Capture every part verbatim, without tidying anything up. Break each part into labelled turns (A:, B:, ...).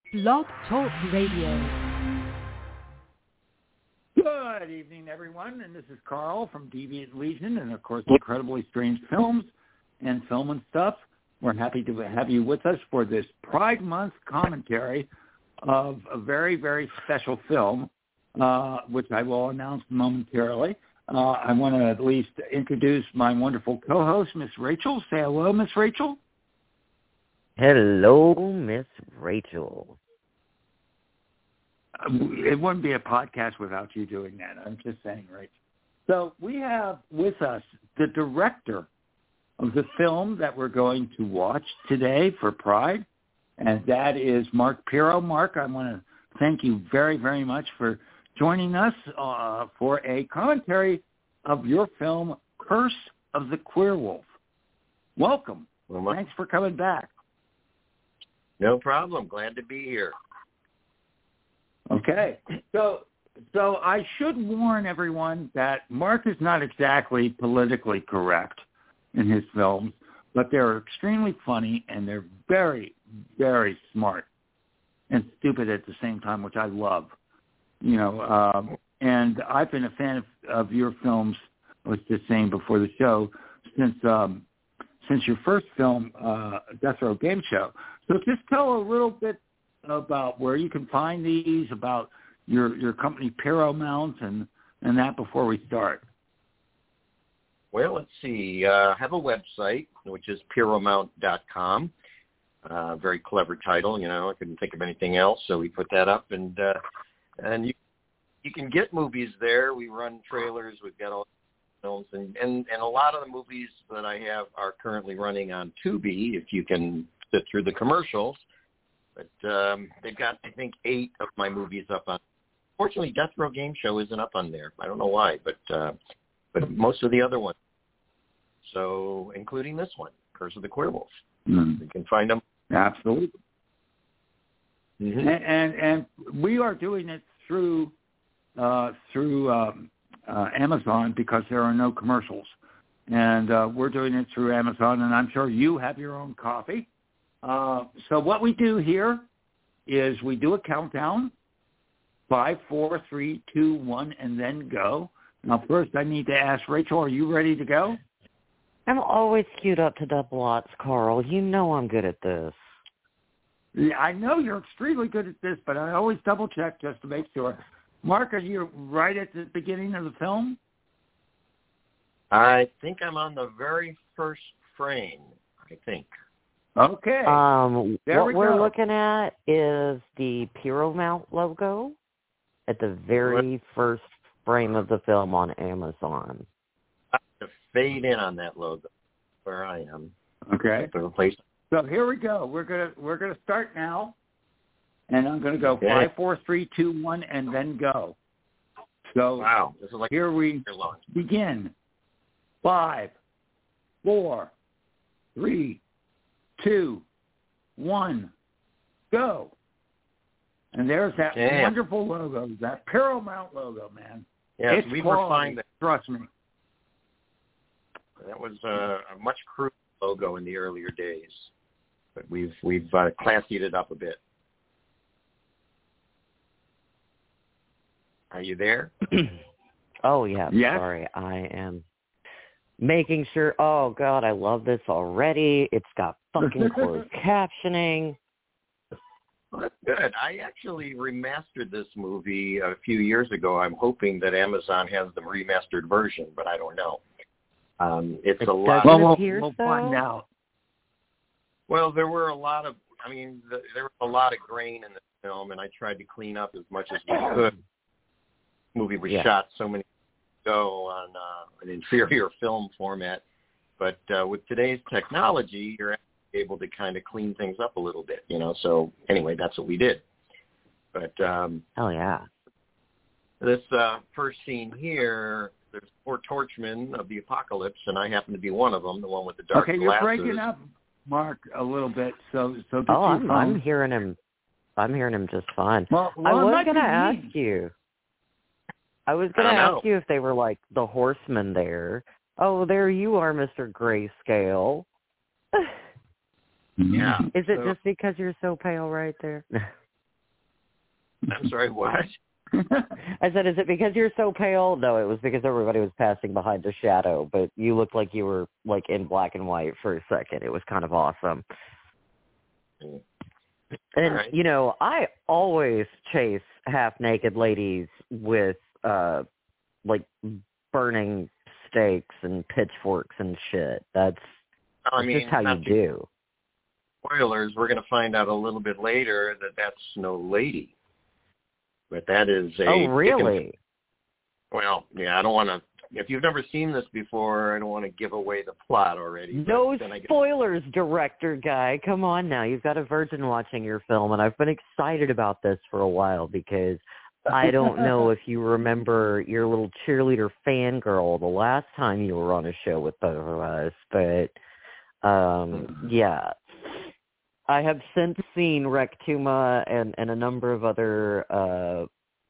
A: Blog Talk Radio.
B: Good evening, everyone, and this is Carl from Deviant Legion and, of course, Incredibly Strange Films and Film and Stuff. We're happy to have you with us for this Pride Month commentary of a very, very special film, uh, which I will announce momentarily. Uh, I want to at least introduce my wonderful co-host, Miss Rachel. Say hello, Miss Rachel.
C: Hello, Miss Rachel.
B: It wouldn't be a podcast without you doing that. I'm just saying, Rachel. So we have with us the director of the film that we're going to watch today for Pride, and that is Mark Pirro. Mark, I want to thank you very, very much for joining us uh, for a commentary of your film, Curse of the Queerwolf. Welcome.
D: Well, my-
B: Thanks for coming back.
D: No problem. Glad to be here.
B: Okay. So so I should warn everyone that Mark is not exactly politically correct in his films, but they're extremely funny and they're very, very smart and stupid at the same time, which I love. You know, um, and I've been a fan of, of your films, I was just saying before the show, since um, since your first film, uh, Death Row Game Show. So just tell a little bit about where you can find these, about your your company Paramount and, and that before we start.
D: Well, let's see. Uh, I have a website, which is paramount dot com. Uh, very clever title, you know. I couldn't think of anything else, so we put that up. And uh, and you you can get movies there. We run trailers. We've got all films. And, and, and a lot of the movies that I have are currently running on Tubi, if you can sit through the commercials. But um, they've got, I think, eight of my movies up on. Fortunately, Death Row Game Show isn't up on there. I don't know why, but uh, but most of the other ones. So, including this one, Curse of the Queerwolf. Mm. You can find them.
B: Absolutely.
D: Mm-hmm.
B: And, and and we are doing it through uh, through um, uh, Amazon because there are no commercials, and uh, we're doing it through Amazon. And I'm sure you have your own copy. Uh, so what we do here is we do a countdown, five, four, three, two, one, and then go. Now, first I need to ask Rachel, are you ready to go?
C: I'm always queued up to double lots, Carl. You know I'm good at this.
B: Yeah, I know you're extremely good at this, but I always double check just to make sure. Mark, are you right at the beginning of the film?
D: I think I'm on the very first frame, I think.
B: Okay.
C: Um,
B: there
C: what
B: we
C: we're
B: go.
C: looking at is the Paramount logo at the very first frame of the film on Amazon.
D: I have to fade in on that logo where I am.
B: Okay.
D: Place.
B: So here we go. We're gonna we're gonna start now, and I'm gonna go
D: Okay.
B: five, four, three, two, one, and then go. So
D: wow, this is like
B: here we begin. Five, four, three, two, one, go. And there's that
D: Damn.
B: wonderful logo, that Paramount logo, man.
D: Yes,
B: it's
D: we
B: quality,
D: were fine. That,
B: trust me.
D: that was uh, a much crude logo in the earlier days, but we've we've uh, classied it up a bit. Are you there?
C: Oh, yeah.
B: Yes?
C: Sorry, I am making sure. Oh, God, I love this already. It's got fucking closed captioning.
D: Well, that's good. I actually remastered this movie a few years ago. I'm hoping that Amazon has the remastered version, but I don't know. Um, it's
C: It
D: a lot.
C: doesn't
B: Well,
C: appear
B: we'll, we'll
C: so.
B: find out.
D: Well, there were a lot of. I mean, the, there was a lot of grain in the film, and I tried to clean up as much as we could. The movie was
C: Yeah.
D: shot so many years ago on uh, an inferior film format, but uh, with today's technology, you're able to kind of clean things up a little bit, you know. So anyway, that's what we did. But um,
C: Oh, yeah.
D: this uh, first scene here, there's four torchmen of the apocalypse, and I happen to be one of them, the one with the dark
B: Okay, you're
D: glasses.
B: breaking up, Mark, a little bit. So, so get
C: Oh,
B: your
C: I'm,
B: phone.
C: I'm hearing him. I'm hearing him just fine.
B: Well,
C: I
B: well, it
C: was
B: might
C: going to
B: be
C: ask
B: me.
C: you. I was
D: I
C: going to
D: don't
C: ask
D: know.
C: you if they were like the horsemen there. Oh, there you are, Mister Grayscale.
D: Yeah.
C: Is it
D: So-
C: just because you're so pale right there?
D: I'm sorry, what?
C: I said, is it because you're so pale? No, it was because everybody was passing behind a shadow, but you looked like you were like in black and white for a second. It was kind of awesome.
D: Mm.
C: And,
D: right.
C: you know, I always chase half-naked ladies with, uh, like, burning stakes and pitchforks and shit. That's,
D: I
C: that's
D: mean,
C: just how you
D: not to-
C: do.
D: Spoilers, we're going to find out a little bit later that that's no lady. But that is a...
C: Oh, really?
D: Dickens, well, yeah, I don't want to... If you've never seen this before, I don't want to give away the plot already.
C: No
D: then I
C: spoilers, director guy. Come on now. You've got a virgin watching your film, and I've been excited about this for a while because I don't know if you remember your little cheerleader fangirl the last time you were on a show with both of us, but um, yeah. I have since seen Rectuma and, and a number of other uh,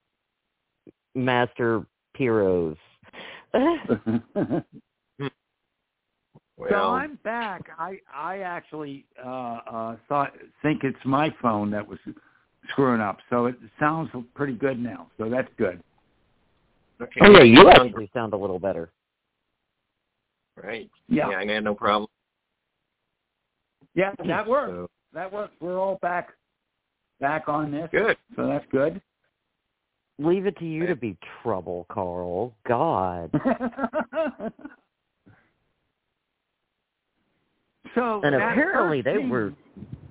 C: master heroes.
B: Well,
D: Well,
B: so I'm back. I I actually uh, uh, thought think it's my phone that was screwing up. So it sounds pretty good now. So that's good.
D: okay.
C: Oh, yeah, you actually sound a little better.
D: Right.
B: Yeah.
D: Yeah, I had no problem.
B: Yeah, that works.
D: So,
B: That works. We're all back back on this.
D: good.
B: So that's good.
C: Leave it to you to be trouble, Carl. God.
B: So
C: And
B: that
C: apparently
B: first
C: they
B: scene-
C: were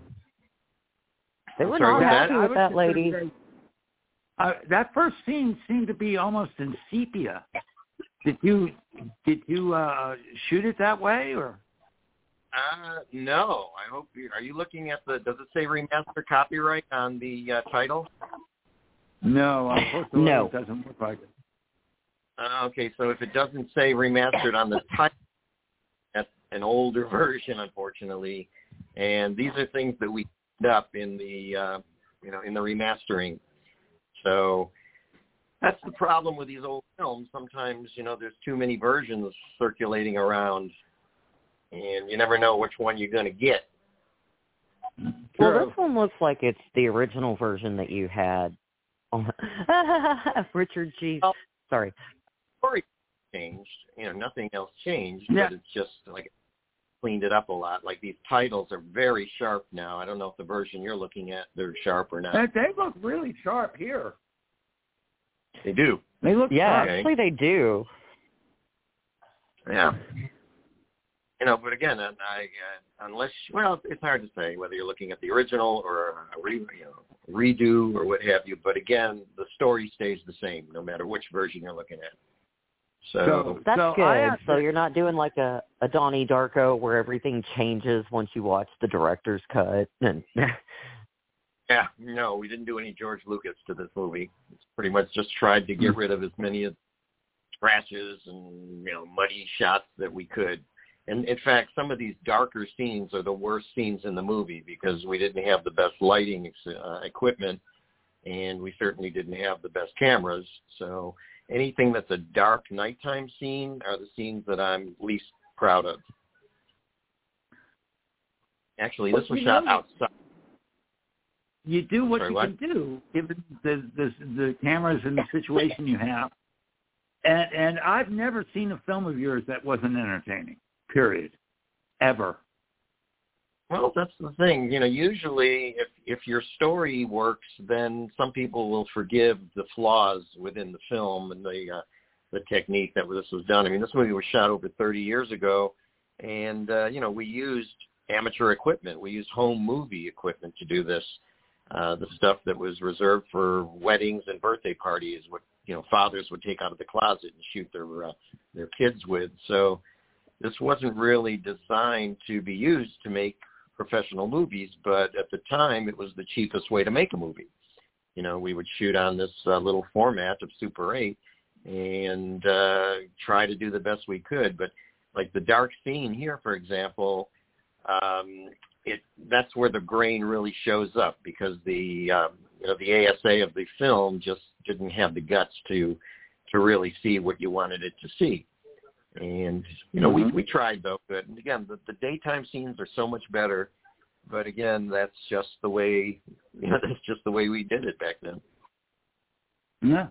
C: they were
D: Sorry,
C: not
D: was
C: happy
B: I
C: with
B: was
C: that
B: just gonna
C: lady.
B: say, uh, that first scene seemed to be almost in sepia. Did you did you uh, shoot it that way or?
D: Uh, no. I hope you are you looking at the, does it say remaster copyright on the uh, title?
B: No, unfortunately
C: No.
B: it doesn't look like it.
D: Uh, okay, so if it doesn't say remastered on the title, that's an older version, unfortunately. And these are things that we end up in the, uh, you know, in the remastering. So that's the problem with these old films. Sometimes, you know, there's too many versions circulating around, and you never know which one you're going to get.
C: Well,
B: True.
C: this one looks like it's the original version that you had. Richard G.
D: Oh.
C: Sorry.
D: Story changed, you know, nothing else changed,
B: Yeah.
D: but it's just like cleaned it up a lot. Like these titles are very sharp now. I don't know if the version you're looking at, they're sharp or not.
B: They- They look really sharp here.
D: They do.
B: They look
C: Yeah,
B: sharp.
C: actually they do.
D: Yeah. You know, but again, I, I uh, unless well, it's hard to say whether you're looking at the original or a re, you know, redo or what have you. But again, the story stays the same no matter which version you're looking at. So,
B: So-
C: That's
B: So
C: good.
B: I actually-
C: So you're not doing like a, a Donnie Darko where everything changes once you watch the director's cut. And
D: yeah, no, we didn't do any George Lucas to this movie. It's pretty much just tried to get rid of as many of scratches and, you know, muddy shots that we could. And in fact, some of these darker scenes are the worst scenes in the movie because we didn't have the best lighting uh, equipment, and we certainly didn't have the best cameras. So anything that's a dark nighttime scene are the scenes that I'm least proud of. Actually, this
B: Well,
D: was
B: you
D: shot
B: know-
D: outside.
B: You do what
D: Sorry,
B: you
D: what?
B: can do, given the, the the cameras and the situation you have. And and I've never seen a film of yours that wasn't entertaining. Period. Ever.
D: Well, that's the thing. You know, usually if if your story works, then some people will forgive the flaws within the film and the uh, the technique that this was done. I mean, this movie was shot over thirty years ago, and uh, you know, we used amateur equipment. We used home movie equipment to do this. Uh, the stuff that was reserved for weddings and birthday parties, what you know, fathers would take out of the closet and shoot their uh, their kids with. So this wasn't really designed to be used to make professional movies, but at the time it was the cheapest way to make a movie. You know, we would shoot on this uh, little format of Super eight and uh, try to do the best we could. But like the dark scene here, for example, um, it that's where the grain really shows up because the um, you know the A S A of the film just didn't have the guts to to really see what you wanted it to see. And, you know,
B: Mm-hmm.
D: we, we tried, though. But, and again, the, the daytime scenes are so much better. But, again, that's just the way, you know, that's just the way we did it back then.
B: Yeah.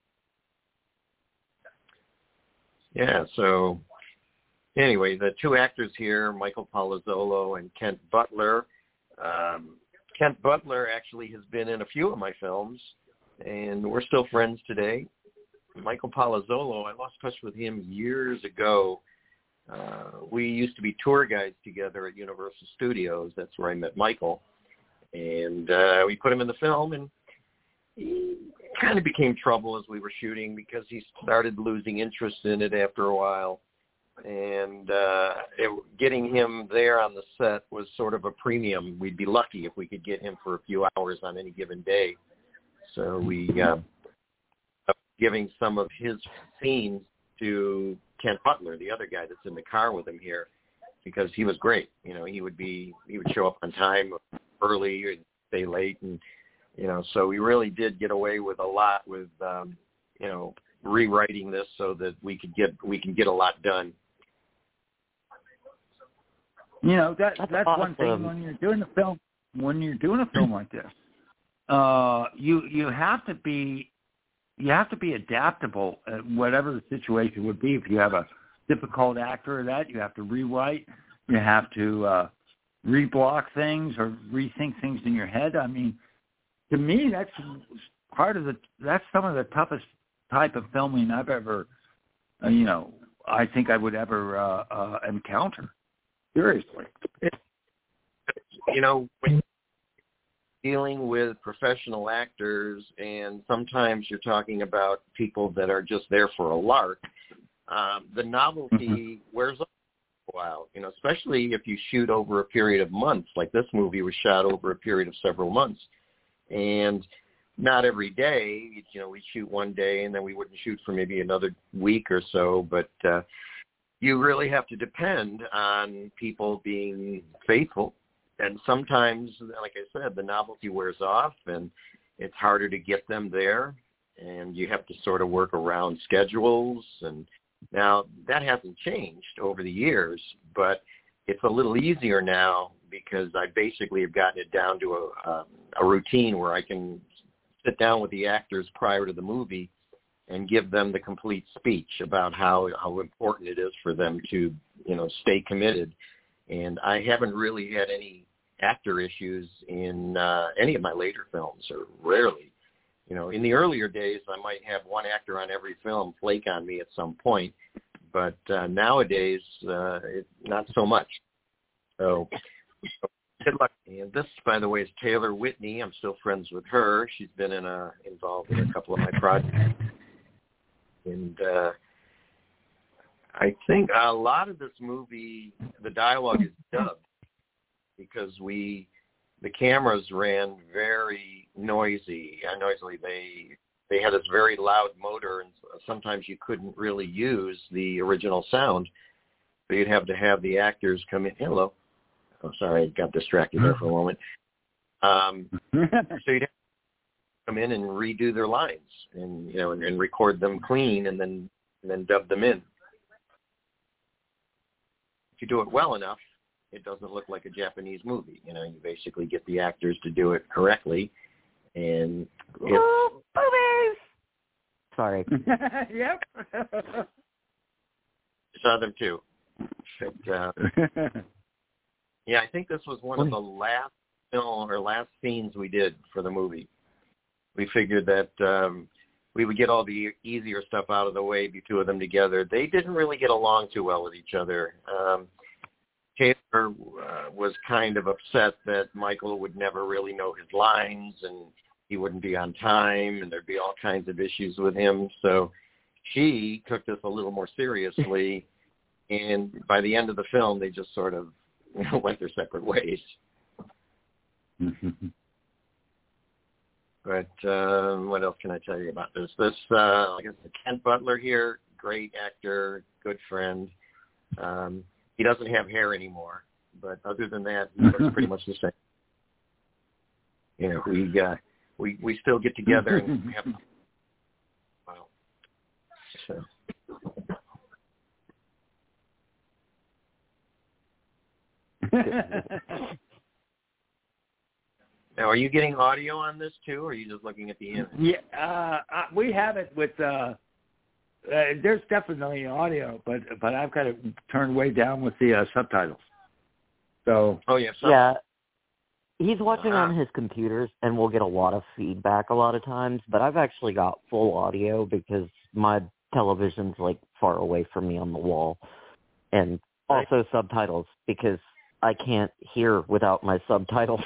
D: Yeah, so anyway, the two actors here, Michael Palazzolo and Kent Butler. Um, Kent Butler actually has been in a few of my films, and we're still friends today. Michael Palazzolo, I lost touch with him years ago. Uh, we used to be tour guides together at Universal Studios. That's where I met Michael. And uh, we put him in the film, and he kind of became trouble as we were shooting because he started losing interest in it after a while. And uh, it, getting him there on the set was sort of a premium. We'd be lucky if we could get him for a few hours on any given day. So we uh, giving some of his scenes to Kent Butler, the other guy that's in the car with him here, because he was great. You know, he would be he would show up on time, early, and stay late, and you know, so we really did get away with a lot with um, you know, rewriting this so that we could get we can get a lot done.
B: You know, that
C: that's,
B: that's
C: awesome.
B: one thing when you're doing a film. When you're doing a film like this, uh, you you have to be you have to be adaptable at whatever the situation would be. If you have a difficult actor or that, you have to rewrite. You have to uh, reblock things or rethink things in your head. I mean, to me, that's part of the that's some of the toughest type of filming I've ever, uh, you know, I think I would ever uh, uh, encounter. Seriously.
D: You know, when dealing with professional actors, and sometimes you're talking about people that are just there for a lark, um, the novelty mm-hmm. wears off a while, you know, especially if you shoot over a period of months, like this movie was shot over a period of several months. And not every day, you know, we'd shoot one day and then we wouldn't shoot for maybe another week or so, but uh, you really have to depend on people being faithful. And sometimes, like I said, the novelty wears off and it's harder to get them there, and you have to sort of work around schedules. And now that hasn't changed over the years, but it's a little easier now because I basically have gotten it down to a, a, a routine where I can sit down with the actors prior to the movie and give them the complete speech about how, how important it is for them to, you know, stay committed. And I haven't really had any actor issues in uh, any of my later films, or rarely. You know, in the earlier days, I might have one actor on every film flake on me at some point, but uh, nowadays, uh, it, not so much. So, good luck. And this, by the way, is Taylor Whitney. I'm still friends with her. She's been in a, involved in a couple of my projects. And uh, I think a lot of this movie, the dialogue is dubbed because we, the cameras ran very noisy. Uh, noisily, they they had this very loud motor, and sometimes you couldn't really use the original sound. So you'd have to have the actors come in. Hello. Oh, sorry, I got distracted there for a moment. Um, so you'd have come in and redo their lines, and you know, and, and record them clean, and then and then dub them in. If you do it well enough, it doesn't look like a Japanese movie. You know, you basically get the actors to do it correctly, and it's...
C: Oh, boobies! Sorry.
B: Yep.
D: Saw them too. But, uh, yeah, I think this was one of the last film or last scenes we did for the movie. We figured that um, we would get all the easier stuff out of the way, the two of them together. They didn't really get along too well with each other. Um, Taylor uh, was kind of upset that Michael would never really know his lines, and he wouldn't be on time, and there'd be all kinds of issues with him. So she took this a little more seriously, and by the end of the film, they just sort of you know, went their separate ways. But uh, what else can I tell you about this? This, uh, like I said, Kent Butler here, great actor, good friend. Um, he doesn't have hair anymore, but other than that, he looks pretty much the same. You know, we uh, we we still get together and have. Wow. So. Now, are you getting audio on this too, or are you just looking at the image?
B: Yeah, uh, uh, we have it with. Uh, uh, there's definitely audio, but but I've got it turned way down with the uh, subtitles. So.
D: Oh yeah.
C: Yeah. He's watching
D: uh-huh.
C: on his computers, and we'll get a lot of feedback a lot of times, but I've actually got full audio because my television's, like, far away from me on the wall. And also right. subtitles, because I can't hear without my subtitles.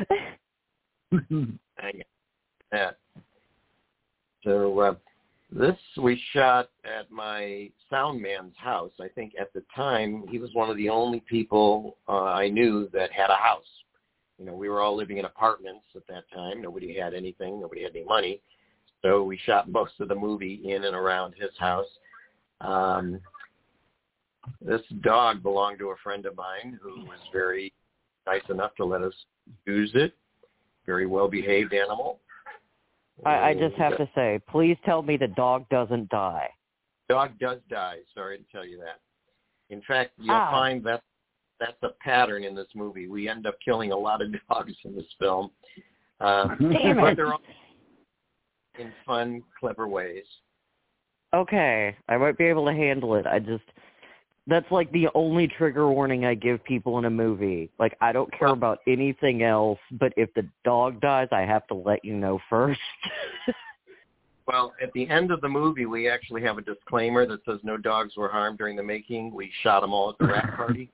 D: I get that. So uh, this we shot at my sound man's house. I think at the time, he was one of the only people uh, I knew that had a house. You know, we were all living in apartments at that time. Nobody had anything. Nobody had any money. So we shot most of the movie in and around his house. Um, this dog belonged to a friend of mine who was very nice enough to let us use it. Very well-behaved animal.
C: I, I just have to say, please tell me the dog doesn't die.
D: Dog does die. Sorry to tell you that. In fact, you'll
C: ah.
D: find that that's a pattern in this movie. We end up killing a lot of dogs in this film. Uh,
C: Damn
D: but
C: it.
D: they're all in fun, clever ways.
C: Okay, I might be able to handle it. I just, that's like the only trigger warning I give people in a movie. Like, I don't care about anything else, but if the dog dies, I have to let you know first.
D: Well, at the end of the movie, we actually have a disclaimer that says no dogs were harmed during the making. We shot them all at the wrap party.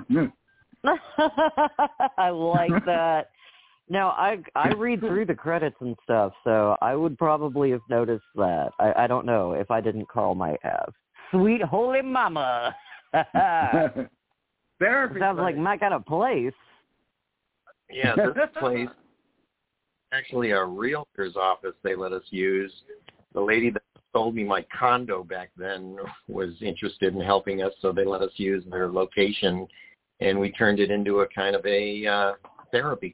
C: I like that. Now, I I read through the credits and stuff, so I would probably have noticed that. I, I don't know. If I didn't, Carl might have. Sweet Holy Mama.
B: Therapy
C: sounds
B: place.
C: like my kind of place.
D: Yeah, this place, actually a realtor's office they let us use. The lady that sold me my condo back then was interested in helping us, so they let us use their location, and we turned it into a kind of a uh, therapy.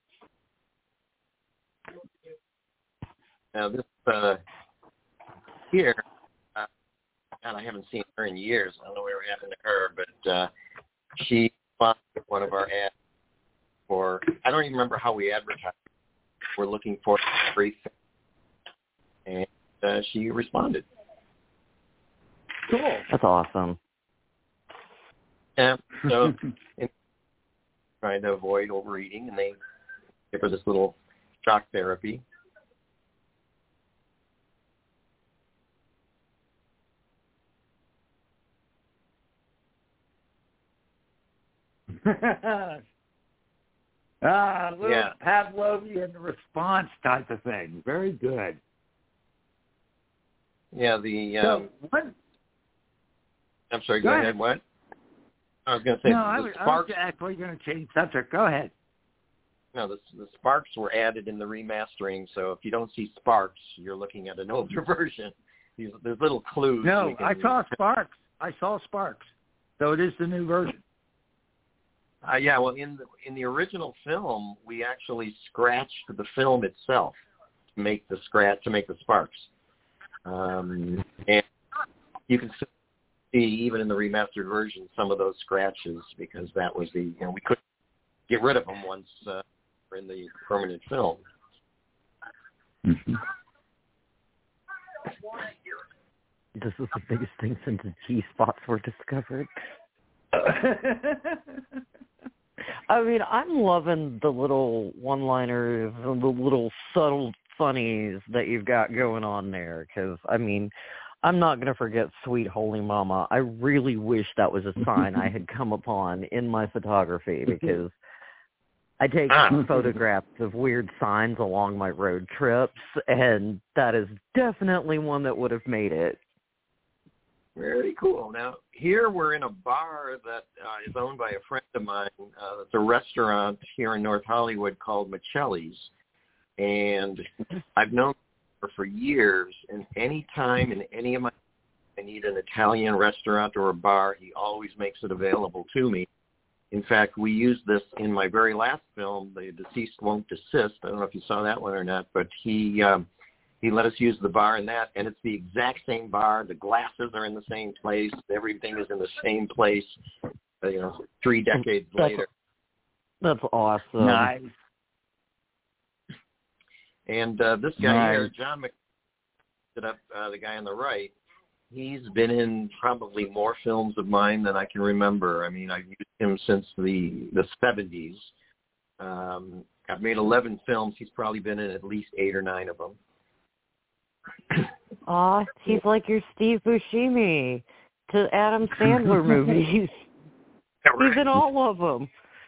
D: Now, this uh, here, uh, God, I haven't seen her in years. I don't know what happened to her, but uh, she sponsored one of our ads for, I don't even remember how we advertised. We're looking for a free thing. And uh, she responded.
B: Cool.
C: That's awesome.
D: Yeah, so in, trying to avoid overeating, and they give her this little shock therapy.
B: ah, a little
D: Yeah.
B: Pavlovian response type of thing. Very good.
D: Yeah, the... Um,
B: So, what?
D: I'm sorry, go,
B: go
D: ahead.
B: ahead.
D: What? I was going to say
B: No,
D: the
B: I was,
D: sparks...
B: I was actually going to change subject. Go ahead.
D: No, the, the sparks were added in the remastering, so if you don't see sparks, you're looking at an older version. These, there's little clues.
B: No,
D: can,
B: I saw sparks. I saw sparks. So it is the new version.
D: Uh, yeah, well, in the, in the original film, we actually scratched the film itself to make the scratch to make the sparks, um, and you can see even in the remastered version some of those scratches because that was the you know we couldn't get rid of them once uh, we're in the permanent film.
B: Mm-hmm.
C: This is the biggest thing since the G-spots were discovered. I mean, I'm loving the little one-liners and the little subtle funnies that you've got going on there. Because, I mean, I'm not going to forget Sweet Holy Mama. I really wish that was a sign I had come upon in my photography because I take photographs of weird signs along my road trips, and that is definitely one that would have made it.
D: Very cool. Now, here we're in a bar that uh, is owned by a friend of mine. Uh, it's a restaurant here in North Hollywood called Michelli's. And I've known her for years, and any time in any of my I need an Italian restaurant or a bar, he always makes it available to me. In fact, we used this in my very last film, The Deceased Won't Desist. I don't know if you saw that one or not, but he... Um, He let us use the bar in that, and it's the exact same bar. The glasses are in the same place. Everything is in the same place, uh, you know, three decades
C: that's,
D: later.
C: That's awesome.
B: Nice.
D: And uh, this guy
B: Right.
D: here, John Mc, up uh, the guy on the right, he's been in probably more films of mine than I can remember. I mean, I've used him since the the seventies. Um, I've made eleven films. He's probably been in at least eight or nine of them.
C: Aw, he's like your Steve Buscemi to Adam Sandler movies. He's in all of them.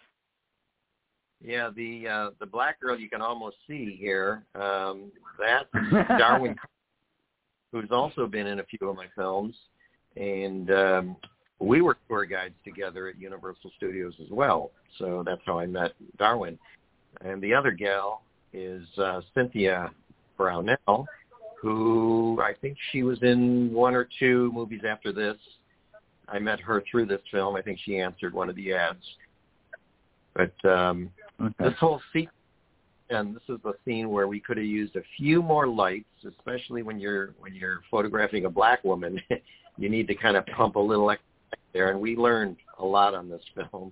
D: Yeah, the uh, the black girl you can almost see here. Um, that's Darwin, who's also been in a few of my films, and um, we were tour guides together at Universal Studios as well. So that's how I met Darwin. And the other gal is uh, Cynthia Brownell, who I think she was in one or two movies after this. I met her through this film. I think she answered one of the ads. But um, okay. This whole scene, and this is the scene where we could have used a few more lights, especially when you're when you're photographing a black woman. You need to kind of pump a little extra there, and we learned a lot on this film.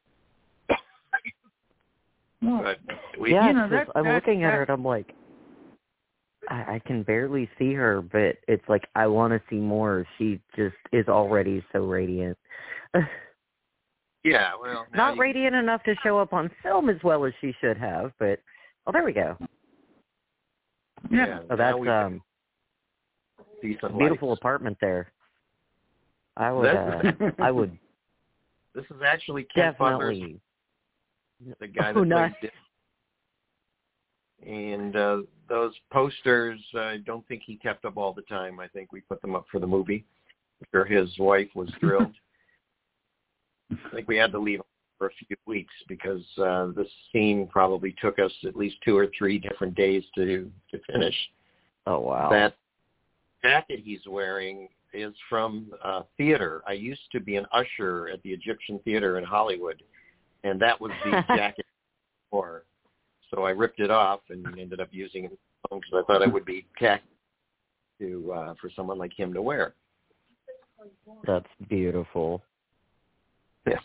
D: But we,
C: yeah,
B: you know, that,
C: I'm
B: that,
C: looking
B: that,
C: at her and I'm like, I, I can barely see her, but it's like I want to see more. She just is already so radiant.
D: Yeah, well,
C: not
D: you,
C: radiant enough to show up on film as well as she should have, but oh, there we go.
D: Yeah,
C: so that's um,
D: decent
C: beautiful
D: lights.
C: Apartment there. I would, uh, I would.
D: This is actually Kent
C: definitely.
D: Butler's, the guy that
C: oh,
D: plays
C: nice.
D: Dick. And uh, those posters, I don't think he kept up all the time. I think we put them up for the movie. I'm sure his wife was thrilled. I think we had to leave for a few weeks because uh, this scene probably took us at least two or three different days to to finish.
C: Oh, wow.
D: That jacket he's wearing is from uh, theater. I used to be an usher at the Egyptian Theater in Hollywood, and that was the jacket before. So I ripped it off and ended up using it because I thought it would be tacky to uh, for someone like him to wear.
C: That's beautiful.
D: Yeah.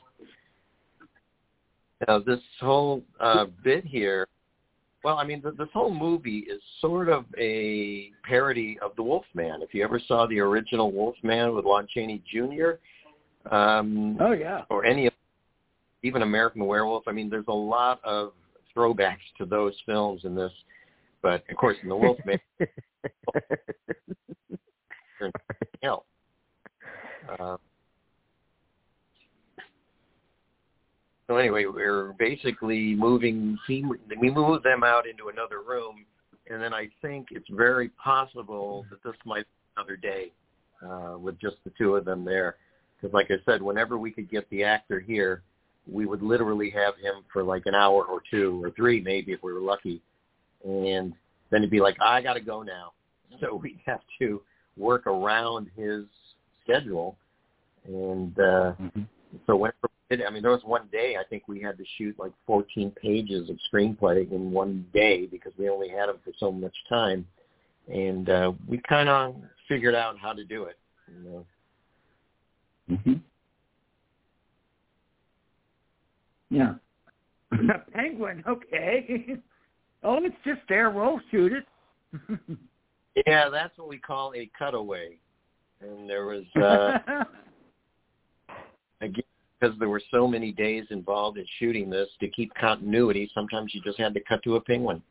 D: Now this whole uh, bit here, well, I mean, th- this whole movie is sort of a parody of The Wolfman. If you ever saw the original Wolfman with Lon Chaney Junior, um,
B: oh yeah,
D: or any of, even American Werewolf. I mean, there's a lot of throwbacks to those films in this, but of course in The Wolfman, else. Uh, So anyway, we're basically moving, he, we move them out into another room, and then I think it's very possible that this might be another day uh, with just the two of them there. Because like I said, whenever we could get the actor here, we would literally have him for like an hour or two or three maybe if we were lucky. And then he'd be like, I got to go now. So we'd have to work around his schedule. And uh, mm-hmm. so whenever I mean, there was one day I think we had to shoot like fourteen pages of screenplay in one day because we only had them for so much time, and uh, we kind of figured out how to do it. You know?
B: Mm-hmm. Yeah. Penguin, okay. Oh, it's just there. We'll shoot it.
D: Yeah, that's what we call a cutaway, and there was uh, again. Because there were so many days involved in shooting this, to keep continuity, sometimes you just had to cut to a penguin.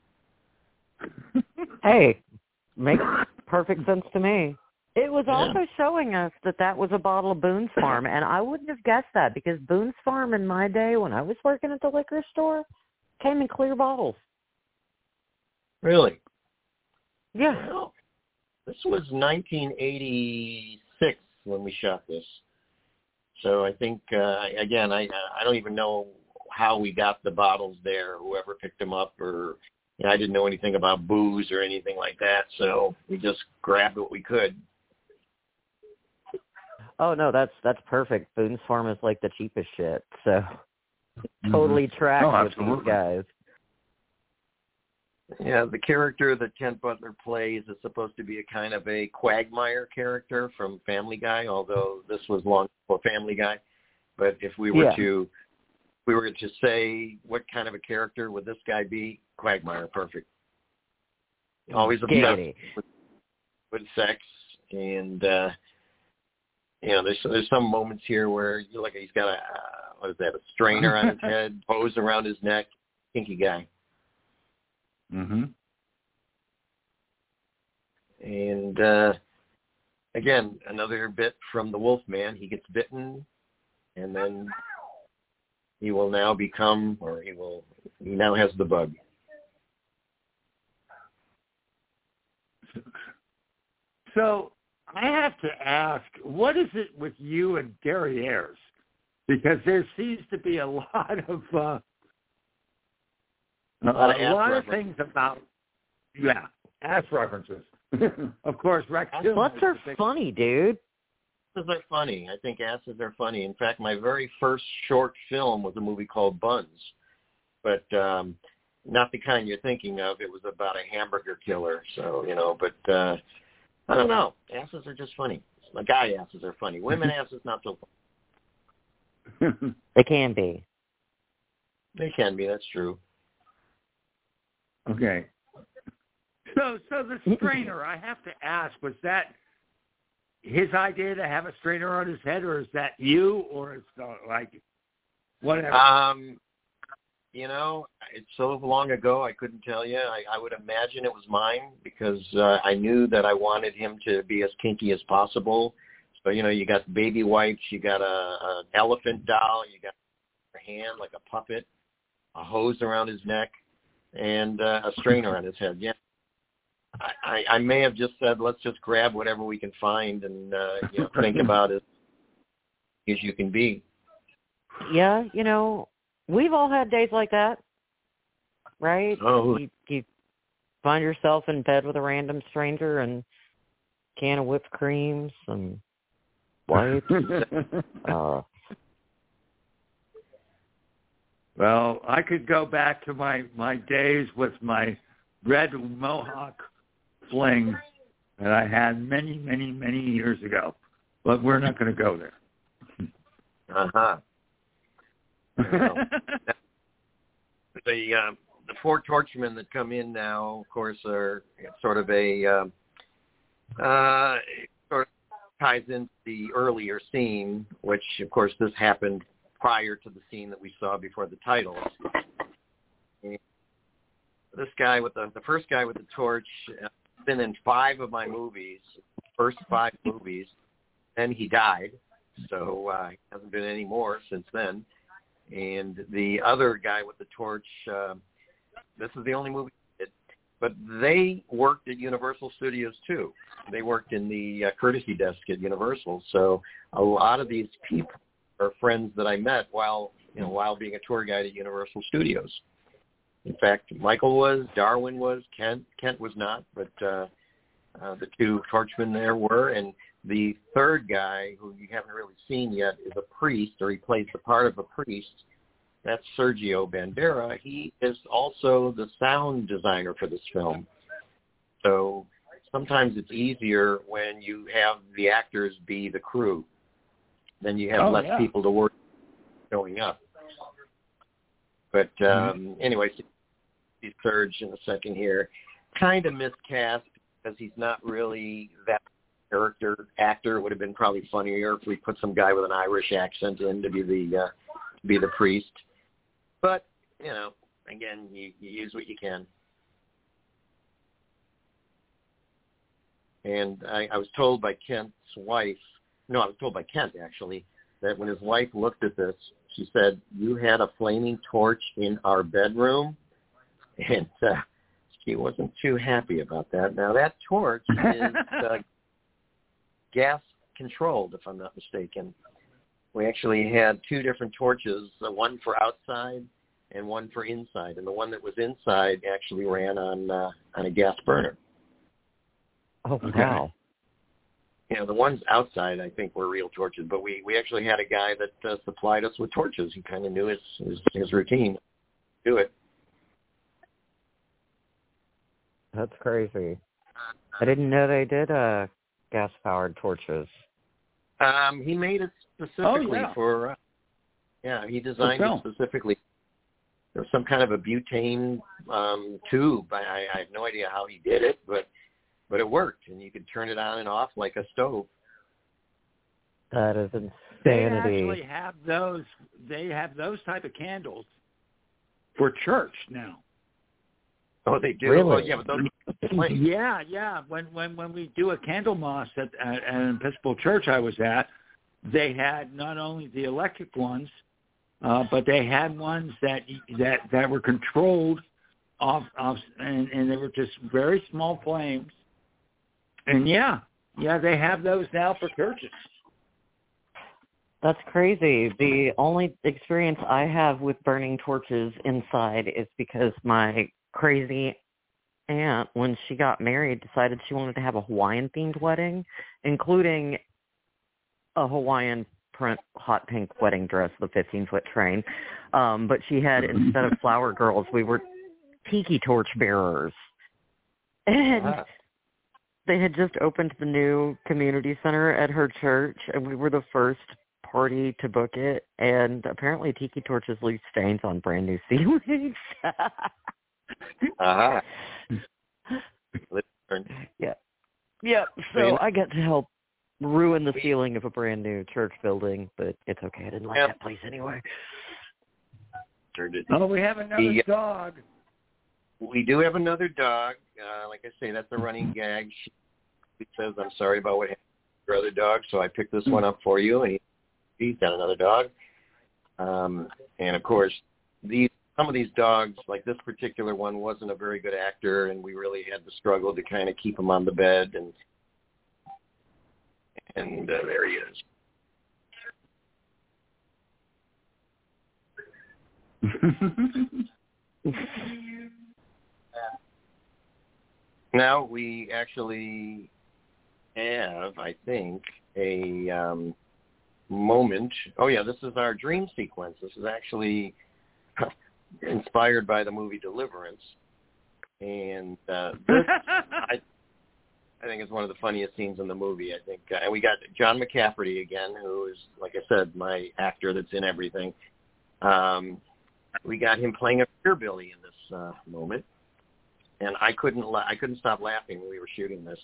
C: Hey, makes perfect sense to me. It was
D: Yeah.
C: also showing us that that was a bottle of Boone's Farm, and I wouldn't have guessed that because Boone's Farm in my day when I was working at the liquor store came in clear bottles.
D: Really?
C: Yeah.
D: Well, this was nineteen eighty-six when we shot this. So I think, uh, again, I I don't even know how we got the bottles there, whoever picked them up, or you know, I didn't know anything about booze or anything like that, so we just grabbed what we could.
C: Oh, no, that's that's perfect. Boone's Farm is like the cheapest shit, so totally
B: Mm-hmm.
C: tracks
B: oh,
C: with these guys.
D: Yeah, the character that Kent Butler plays is supposed to be a kind of a Quagmire character from Family Guy, although this was long before Family Guy. But if we were
C: yeah.
D: to if we were to say what kind of a character would this guy be, Quagmire, perfect. always
C: Giggity.
D: obsessed with, with sex, and uh, you know, there's there's some moments here where you look, he's got a uh, what is that, a strainer on his head, hose around his neck, kinky guy.
B: Mm-hmm.
D: And uh, again, another bit from the Wolfman. He gets bitten, and then he will now become, or he will, he now has the bug.
B: So I have to ask, what is it with you and derrieres? Because there seems to be a lot of uh,
D: a lot of,
B: a lot of
D: references.
B: things about, yeah, ass references. Of course, Rex.
C: Butts are funny, dude.
D: Asses are funny. I think asses are funny. In fact, my very first short film was a movie called Buns, but um, not the kind you're thinking of. It was about a hamburger killer. So, you know, but uh, I don't know. Asses are just funny. My guy asses are funny. Women asses, not so funny.
C: They can be.
D: They can be. That's true.
B: Okay. So, so the strainer, I have to ask, was that his idea to have a strainer on his head, or is that you, or is uh, like whatever?
D: Um, you know, it's so long ago I couldn't tell you. I, I would imagine it was mine because uh, I knew that I wanted him to be as kinky as possible. So, you know, you got baby wipes, you got a, a elephant doll, you got a hand like a puppet, a hose around his neck, and uh, a strainer on his head. Yeah. I, I may have just said, let's just grab whatever we can find and uh, you know, think about it as you can be.
C: Yeah, you know, we've all had days like that, right?
D: Oh.
C: You, you find yourself in bed with a random stranger and a can of whipped cream, some wipes. uh,
B: Well, I could go back to my, my days with my red mohawk fling that I had many, many, many years ago. But we're not going to go there.
D: Uh-huh. Well, the, uh, the four torchmen that come in now, of course, are sort of a, um, uh, sort of ties into the earlier scene, which, of course, this happened prior to the scene that we saw before the titles. And this guy with the, the first guy with the torch, uh, been in five of my movies, first five movies. Then he died, so uh, he hasn't been any more since then. And the other guy with the torch, uh, this is the only movie he did. But they worked at Universal Studios too. They worked in the uh, courtesy desk at Universal. So a lot of these people are friends that I met while you know while being a tour guide at Universal Studios. In fact, Michael was, Darwin was, Kent Kent was not, but uh, uh, the two torchmen there were. And the third guy, who you haven't really seen yet, is a priest, or he plays the part of a priest. That's Sergio Bandera. He is also the sound designer for this film. So sometimes it's easier when you have the actors be the crew. Then you have
B: oh,
D: less
B: yeah.
D: people to work showing up. But um, mm-hmm. anyway, see Serge in a second here. Kind of miscast because he's not really that character actor. It would have been probably funnier if we put some guy with an Irish accent in to be the uh, to be the priest. But you know, again, you, you use what you can. And I, I was told by Kent's wife. No, I was told by Kent actually that when his wife looked at this, she said, "You had a flaming torch in our bedroom," and uh, she wasn't too happy about that. Now that torch is uh, gas controlled, if I'm not mistaken. We actually had two different torches, uh, one for outside and one for inside, and the one that was inside actually ran on uh, on a gas burner.
C: Oh wow!
D: You know, the ones outside I think were real torches, but we, we actually had a guy that uh, supplied us with torches. He kind of knew his, his his routine. Do it.
C: That's crazy. I didn't know they did uh, gas-powered torches.
D: Um, he made it specifically
B: oh, yeah.
D: for, uh, yeah, he designed it specifically. there was some kind of a butane um, tube. I, I have no idea how he did it, but but it worked, and you could turn it on and off like a stove.
C: That is insanity.
B: They actually have those. They have those type of candles for church now.
D: Oh, they do.
C: Really?
D: Oh, yeah, but those
B: yeah, yeah. When when when we do a candle moss at, at, at an Episcopal church I was at, they had not only the electric ones, uh, but they had ones that that that were controlled off off, and, and they were just very small flames. And yeah, yeah, they have those now for churches.
C: That's crazy. The only experience I have with burning torches inside is because my crazy aunt, when she got married, decided she wanted to have a Hawaiian-themed wedding, including a Hawaiian print hot pink wedding dress, the fifteen-foot train. Um, but she had, instead of flower girls, we were tiki torch bearers. And
D: Ah.
C: they had just opened the new community center at her church, and we were the first party to book it, and apparently tiki torches leave stains on brand new ceilings.
D: Uh-huh.
C: Yeah. Yeah. So I got to help ruin the ceiling of a brand new church building, but it's okay. I didn't like
D: Yep.
C: that place anyway.
B: Oh, we have another
D: Yeah.
B: dog.
D: We do have another dog. Uh, like I say, that's a running gag. She says, I'm sorry about what happened to your other dog, so I picked this one up for you, and he, he's got another dog. Um, and, of course, these some of these dogs, like this particular one, wasn't a very good actor, and we really had to struggle to kind of keep him on the bed. And and uh, there he is. Now we actually have, I think, a um, moment. Oh, yeah, this is our dream sequence. This is actually inspired by the movie Deliverance. And uh, this, I, I think, is one of the funniest scenes in the movie, I think. Uh, and we got John McCafferty again, who is, like I said, my actor that's in everything. Um, we got him playing a hillbilly in this uh, moment. And I couldn't la- I couldn't stop laughing when we were shooting this.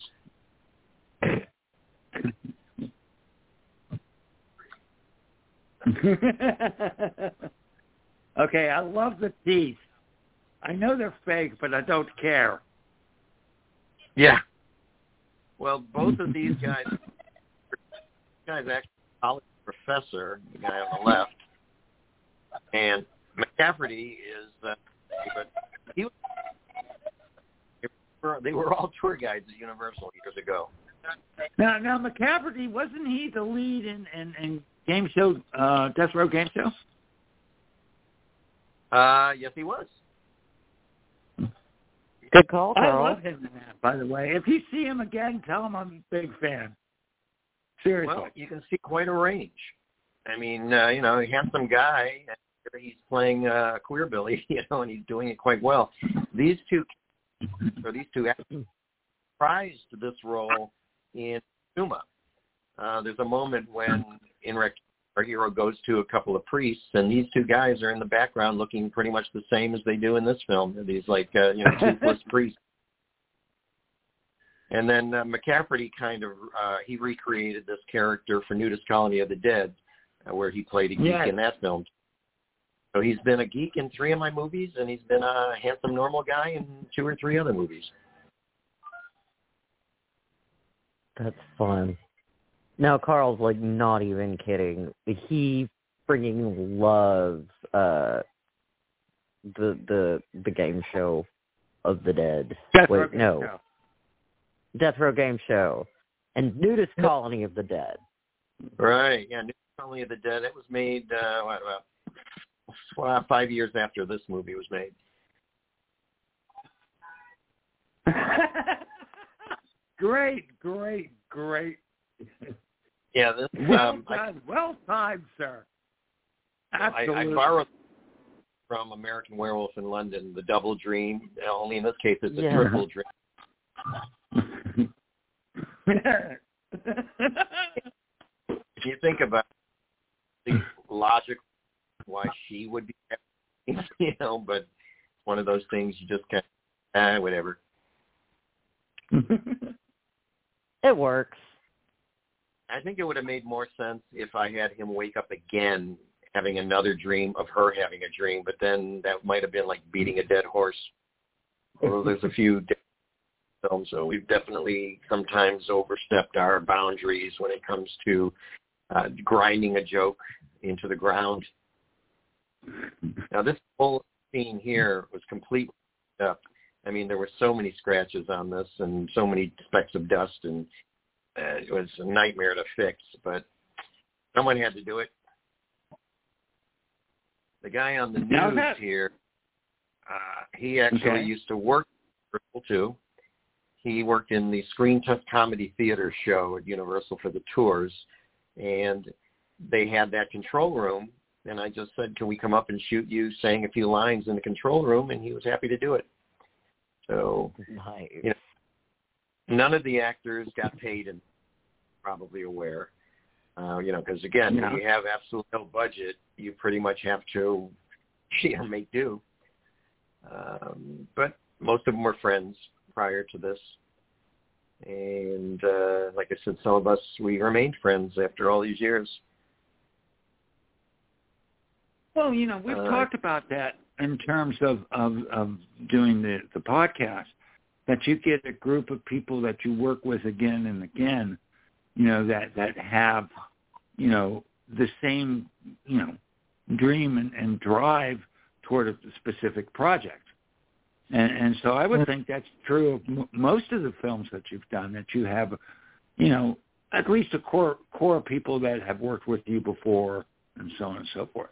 B: Okay, I love the teeth. I know they're fake, but I don't care.
D: Yeah. Well, both of these guys, guys actually a college professor, the guy on the left, and McCafferty is, uh, but he was, they were all tour guides at Universal years ago.
B: Now, now McCafferty, wasn't he the lead in, in, in game show, uh, Death Row Game Show?
D: Uh, yes, he was.
C: Good call,
B: I
C: Carl.
B: love him in that, by the way. If you see him again, tell him I'm a big fan. Seriously.
D: Well, you can see quite a range. I mean, uh, you know, a handsome guy. He's playing uh, Queer Billy, you know, and he's doing it quite well. These two, or these two actors, prized this role in Zuma. Uh, there's a moment when in Rec- our hero goes to a couple of priests, and these two guys are in the background looking pretty much the same as they do in this film. These, like, uh, you know, toothless priests. And then uh, McCafferty kind of, uh, he recreated this character for Nudist Colony of the Dead, uh, where he played a geek
B: yes.
D: in that film. So he's been a geek in three of my movies, and he's been a handsome, normal guy in two or three other movies.
C: That's fun. Now, Carl's, like, not even kidding. He freaking loves uh, the the the game show of the dead.
B: Death
C: Wait,
B: Row Game
C: no.
B: Show.
C: Death Row Game Show. And Nudist Colony of the Dead.
D: Right, yeah, Nudist Colony of the Dead. It was made, uh, what, about well, five years after this movie was made.
B: Great, great, great.
D: Yeah, this,
B: Well
D: um,
B: done. I, well timed, sir.
D: I,
B: Absolutely.
D: I borrowed from American Werewolf in London, The Double Dream. Only in this case, it's a
C: Yeah.
D: triple dream. If you think about the logic why she would be, you know, but one of those things you just kind of, ah, whatever.
C: It works.
D: I think it would have made more sense if I had him wake up again having another dream of her having a dream, but then that might have been like beating a dead horse. Well, there's a few films, so we've definitely sometimes overstepped our boundaries when it comes to uh, grinding a joke into the ground. Now, this whole scene here was completely up. I mean, there were so many scratches on this and so many specks of dust, and uh, it was a nightmare to fix, but someone had to do it. The guy on the
B: Now
D: news
B: that-
D: here, uh, he actually
B: Okay.
D: used to work for Universal too. He worked in the Screen Test Comedy Theater show at Universal for the tours, and they had that control room, and I just said, can we come up and shoot you saying a few lines in the control room, and he was happy to do it. So,
C: Nice.
D: you know, none of the actors got paid, and probably aware. Uh, you know, because, again,
B: Yeah.
D: when you have absolute no budget, you pretty much have to you know, make do. Um, but most of them were friends prior to this. And uh, like I said, some of us, we remained friends after all these years.
B: Well, you know, we've
D: Uh,
B: talked about that in terms of, of, of doing the, the podcast, that you get a group of people that you work with again and again, you know, that, that have, you know, the same, you know, dream and, and drive toward a specific project. And, and so I would think that's true of m- most of the films that you've done, that you have, you know, at least a core, core of people that have worked with you before and so on and so forth.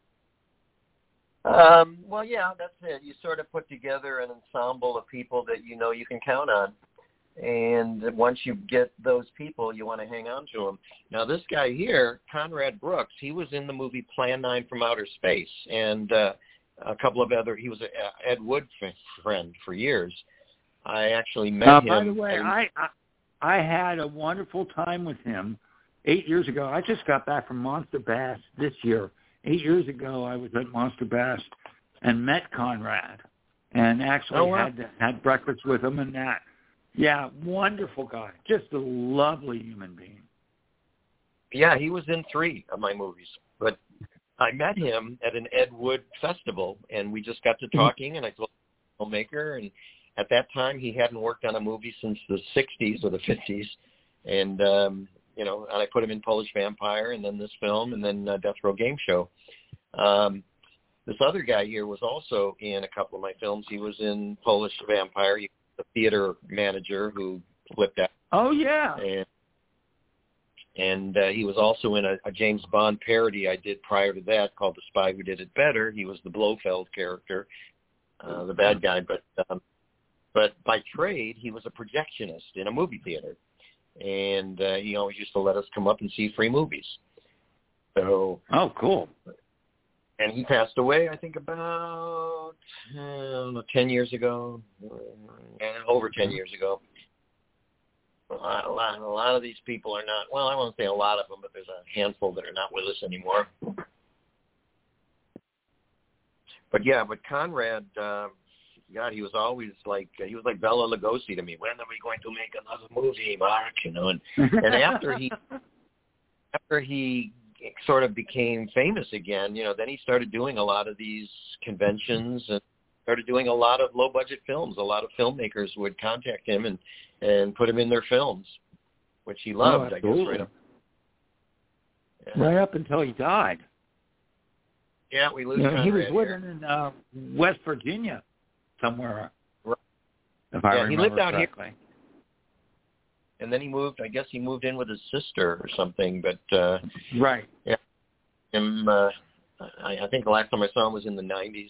D: Um, well, yeah, that's it. You sort of put together an ensemble of people that you know you can count on. And once you get those people, you want to hang on to them. Now, this guy here, Conrad Brooks, he was in the movie Plan nine from Outer Space. And uh, a couple of other, he was an Ed Wood f- friend for years. I actually met
B: uh,
D: him.
B: By the way,
D: and,
B: I, I I had a wonderful time with him eight years ago. I just got back from Monster Bass this year. Eight years ago, I was at Monster Bass and met Conrad, and actually
D: Oh, wow.
B: had had breakfast with him and that. Yeah, wonderful guy, just a lovely human being.
D: Yeah, he was in three of my movies. But I met him at an Ed Wood festival, and we just got to talking, and I told him filmmaker, and at that time he hadn't worked on a movie since the sixties or the fifties, and um, you know, and I put him in Polish Vampire, and then this film, and then uh, Death Row Game Show. Um, this other guy here was also in a couple of my films. He was in Polish Vampire. He was the theater manager who flipped out.
B: Oh yeah.
D: And And uh, he was also in a, a James Bond parody I did prior to that called The Spy Who Did It Better. He was the Blofeld character, uh, the bad guy. But um, but by trade, he was a projectionist in a movie theater. And uh, he always used to let us come up and see free movies. So,
B: Oh, cool.
D: and he passed away, I think, about uh, ten years ago, uh, over ten years ago. A lot, a lot, a lot of these people are not, well, I won't say a lot of them, but there's a handful that are not with us anymore. But yeah, but Conrad, uh, God, he was always like, he was like Bela Lugosi to me. When are we going to make another movie, Mark? You know, and, and after he, after he sort of became famous again, you know, then he started doing a lot of these conventions and started doing a lot of low-budget films. A lot of filmmakers would contact him and, and put him in their films, which he loved,
B: oh,
D: I guess, right up. Yeah,
B: Right up until he died.
D: yeah we lose
B: You know, he was
D: Conrad here.
B: living in uh, West Virginia somewhere,
D: Right.
B: if I
D: Yeah, he
B: remember
D: lived out here.
B: correctly.
D: And then he moved, I guess he moved in with his sister or something, but uh,
B: Right.
D: him, uh, I, I think the last time I saw him was in the nineties.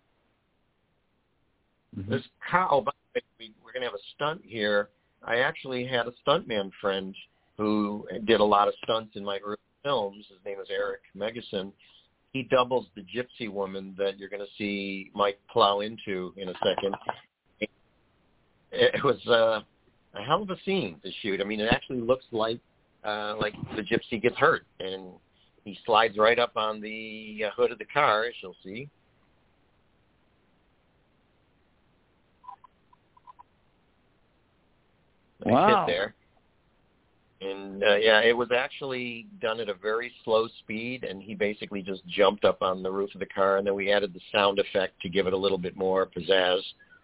B: Mm-hmm.
D: This cow, by the way, we, we're going to have a stunt here. I actually had a stuntman friend who did a lot of stunts in my early films. His name is Eric Megason. He doubles the gypsy woman that you're going to see Mike plow into in a second. It was uh, a hell of a scene to shoot. I mean, it actually looks like uh, like the gypsy gets hurt, and he slides right up on the uh, hood of the car, as you'll see.
B: wow.
D: hit there. And, uh, yeah, it was actually done at a very slow speed, and he basically just jumped up on the roof of the car, and then we added the sound effect to give it a little bit more pizzazz.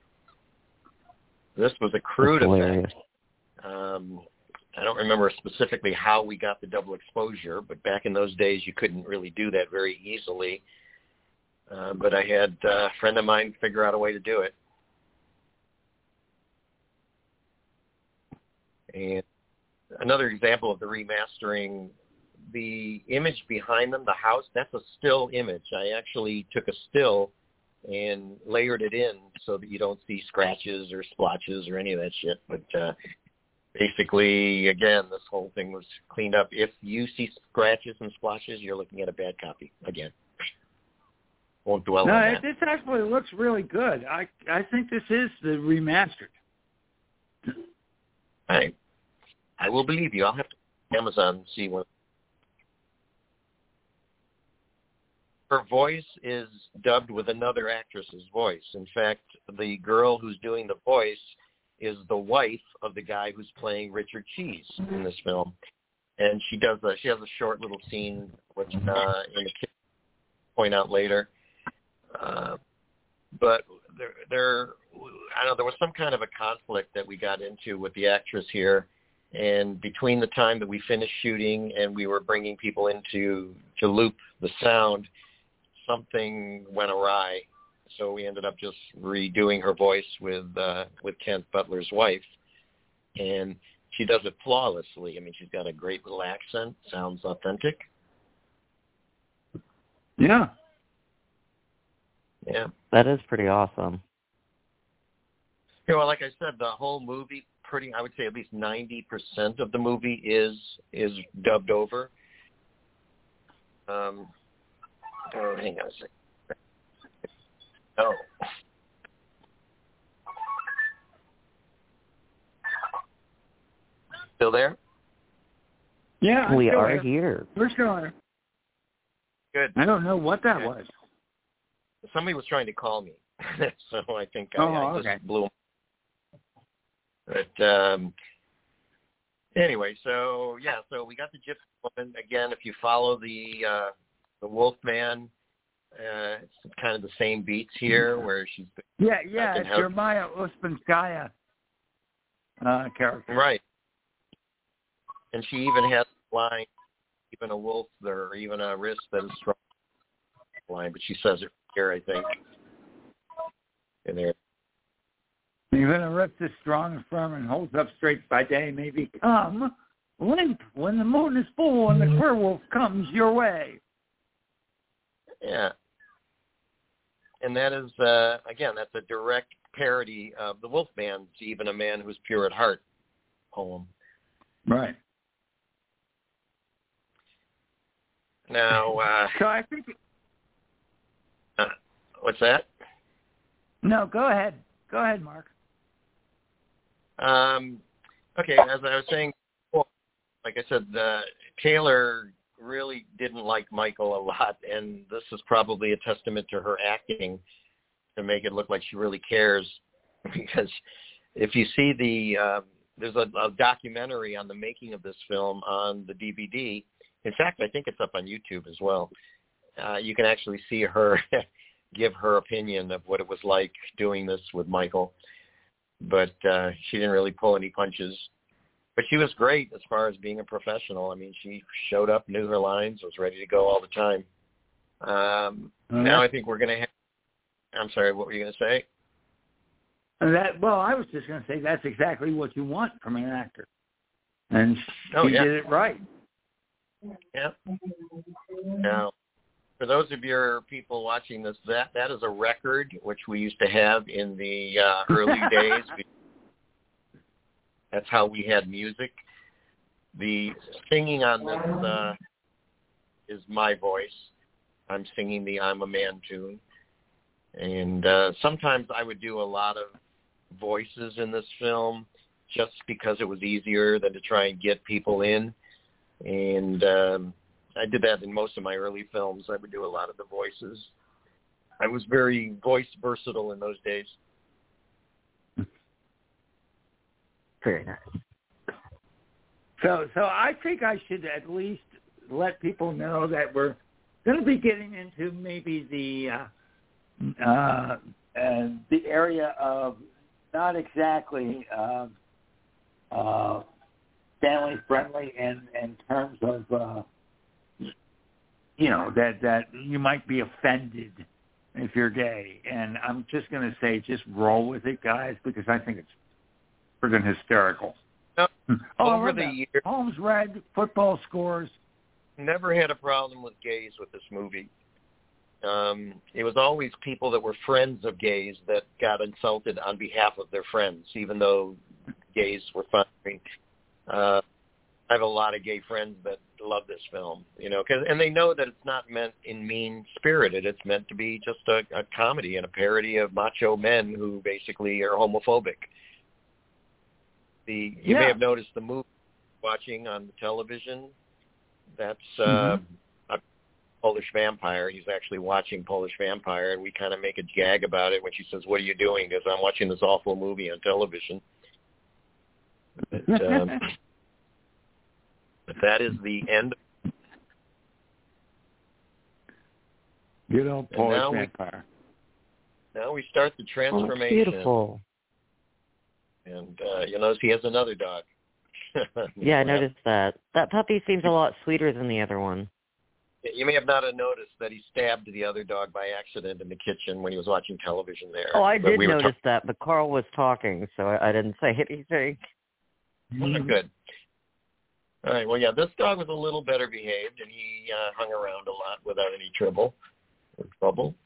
D: This was a crude effect. Um, I don't remember specifically how we got the double exposure, but back in those days you couldn't really do that very easily. Uh, but I had uh, a friend of mine figure out a way to do it. And another example of the remastering, the image behind them, the house, that's a still image. I actually took a still and layered it in so that you don't see scratches or splotches or any of that shit. But uh, basically, again, this whole thing was cleaned up. If you see scratches and splotches, you're looking at a bad copy. Again, won't dwell
B: no,
D: on that.
B: This actually looks really good. I I think this is the remastered.
D: I I will believe you. I'll have to go to Amazon and see what. Her voice is dubbed with another actress's voice. In fact, the girl who's doing the voice is the wife of the guy who's playing Richard Cheese in this film, and she does a, she has a short little scene, which uh, in the kid point out later. Uh, but there, there, I don't know, there was some kind of a conflict that we got into with the actress here, and between the time that we finished shooting and we were bringing people into to loop the sound, something went awry. So we ended up just redoing her voice with uh, with Kent Butler's wife, and she does it flawlessly. I mean, she's got a great little accent, sounds authentic.
B: Yeah.
D: Yeah.
C: That is pretty awesome.
D: Yeah, well, like I said, the whole movie, pretty, I would say at least ninety percent of the movie is is dubbed over. Um, oh, hang on a second. Oh. Still there?
B: Yeah, I'm
C: we
B: still
C: are
B: here.
C: here.
B: We're still here.
D: Good.
B: I don't know what that
D: yeah.
B: was.
D: Somebody was trying to call me, so I think I,
B: oh,
D: I
B: okay.
D: just blew them. But um, anyway, so yeah, so we got the Gypsy Woman again. If you follow the uh, the Wolfman, uh, it's kind of the same beats here, where she's
B: yeah, yeah, it's
D: help.
B: Jeremiah Uspenskaya uh, character,
D: right? And she even has a line, even a wolf there, or even a wrist that is strong line, but she says it here, I think, in there.
B: Even a wrist is strong and firm and holds up straight by day may become limp when the moon is full and the werewolf comes your way.
D: Yeah. And that is, uh, again, that's a direct parody of the Wolfman's Even a Man Who's Pure at Heart poem.
B: Right.
D: Now, uh,
B: so I think...
D: Uh, what's that?
B: No, go ahead. Go ahead, Mark.
D: Um, okay, as I was saying, like I said, uh, Taylor really didn't like Michael a lot, and this is probably a testament to her acting to make it look like she really cares. Because if you see the, uh, there's a, a documentary on the making of this film on the D V D. In fact, I think it's up on YouTube as well. Uh, you can actually see her give her opinion of what it was like doing this with Michael. But uh, she didn't really pull any punches. But she was great as far as being a professional. I mean, she showed up, knew her lines, was ready to go all the time. Um, uh-huh. Now I think we're going to have – I'm sorry, what were you going to say?
B: That Well, I was just going to say that's exactly what you want from an actor. And she
D: oh, yeah.
B: did it right.
D: Yeah. Now, for those of your people watching this, that, that is a record which we used to have in the uh, early days. That's how we had music. The singing on this uh, is my voice. I'm singing the I'm a Man tune. And uh, sometimes I would do a lot of voices in this film just because it was easier than to try and get people in. And um, I did that in most of my early films. I would do a lot of the voices. I was very voice versatile in those days.
C: Very nice.
B: So, so I think I should at least let people know that we're going to be getting into maybe the uh, uh, uh, the area of not exactly uh, uh, family friendly in, in terms of uh, you know that that you might be offended if you're gay. And I'm just going to say, just roll with it, guys, because I think it's friggin' hysterical.
D: No,
B: oh,
D: over the years,
B: Holmes read football scores.
D: Never had a problem with gays with this movie. Um, it was always people that were friends of gays that got insulted on behalf of their friends, even though gays were fine. Uh, I have a lot of gay friends that love this film, you know, cause, and they know that it's not meant in mean-spirited. It's meant to be just a, a comedy and a parody of macho men who basically are homophobic. The you
B: yeah.
D: may have noticed the movie watching on the television. That's uh,
B: mm-hmm.
D: a Polish Vampire. He's actually watching Polish Vampire, and we kind of make a gag about it when she says, "What are you doing?" Because I'm watching this awful movie on television. But, um, but that is the end.
B: Good old Polish
D: now
B: Vampire.
D: We, now we start the transformation.
C: Oh, beautiful.
D: And uh, you notice he has another dog.
C: Yeah, I noticed that. That puppy seems a lot sweeter than the other one.
D: You may have not noticed that he stabbed the other dog by accident in the kitchen when he was watching television there.
C: Oh, I
D: but
C: did
D: we
C: notice
D: ta-
C: that, but Carl was talking, so I, I didn't say anything.
D: Mm-hmm. Good. All right, well, yeah, this dog was a little better behaved, and he uh, hung around a lot without any trouble. Or trouble.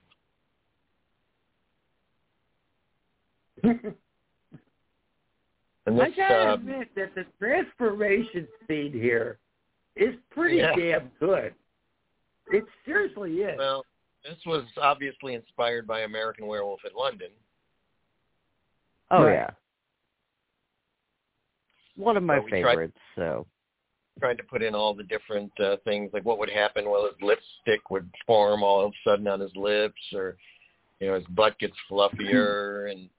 D: And this,
B: I gotta
D: uh,
B: admit that the transformation scene here is pretty
D: yeah.
B: damn good. It seriously is.
D: Well, this was obviously inspired by American Werewolf in London.
C: Oh,
B: Right.
C: yeah. One of my
D: Well, we
C: favorites, so.
D: Tried to put in all the different uh, things, like what would happen. Well, his lipstick would form all of a sudden on his lips, or, you know, his butt gets fluffier, and...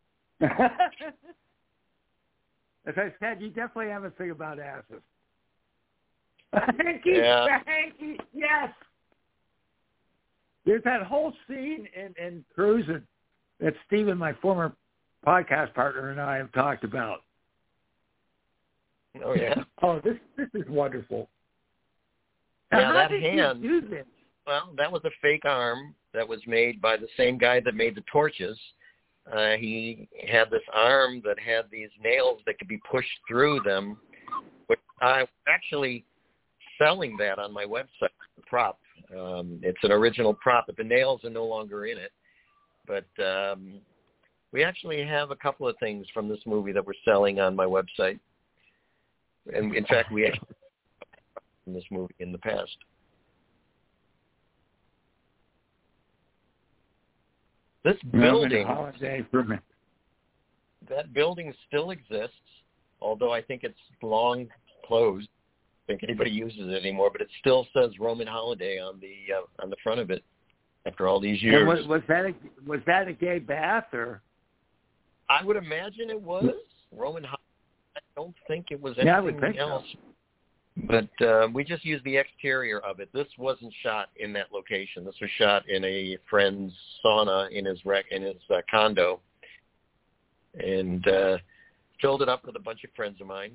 B: As I said, you definitely have a thing about asses. Hanky,
D: Yeah.
B: Hanky, yes. There's that whole scene in, in Cruising that Stephen, my former podcast partner, and I have talked about.
D: Oh, yeah.
B: Oh, this this is wonderful. Now,
D: Yeah,
B: how
D: that
B: did
D: hand,
B: you do this?
D: well, that was a fake arm that was made by the same guy that made the torches. Uh, he had this arm that had these nails that could be pushed through them. But I'm actually selling that on my website, the prop. Um, it's an original prop, but the nails are no longer in it. But um, we actually have a couple of things from this movie that we're selling on my website. And in fact, we actually in this movie in the past. This building,
B: Holiday for me.
D: that building still exists, although I think it's long closed. I don't think anybody uses it anymore, but it still says Roman Holiday on the uh, on the front of it after all these years.
B: And was, was that a, was that a gay bath or?
D: I would imagine it was Roman Holiday. I don't think it was anything
B: yeah, I would think
D: else.
B: So.
D: But uh, we just used the exterior of it. This wasn't shot in that location. This was shot in a friend's sauna in his rec in his uh, condo, and uh, filled it up with a bunch of friends of mine.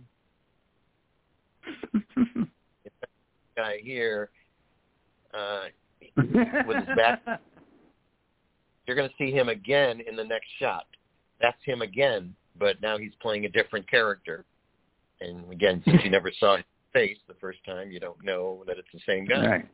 D: This guy here, uh, with his back, you're going to see him again in the next shot. That's him again, but now he's playing a different character. And again, since you never saw his face the first time, you don't know that it's the same guy.
B: Right.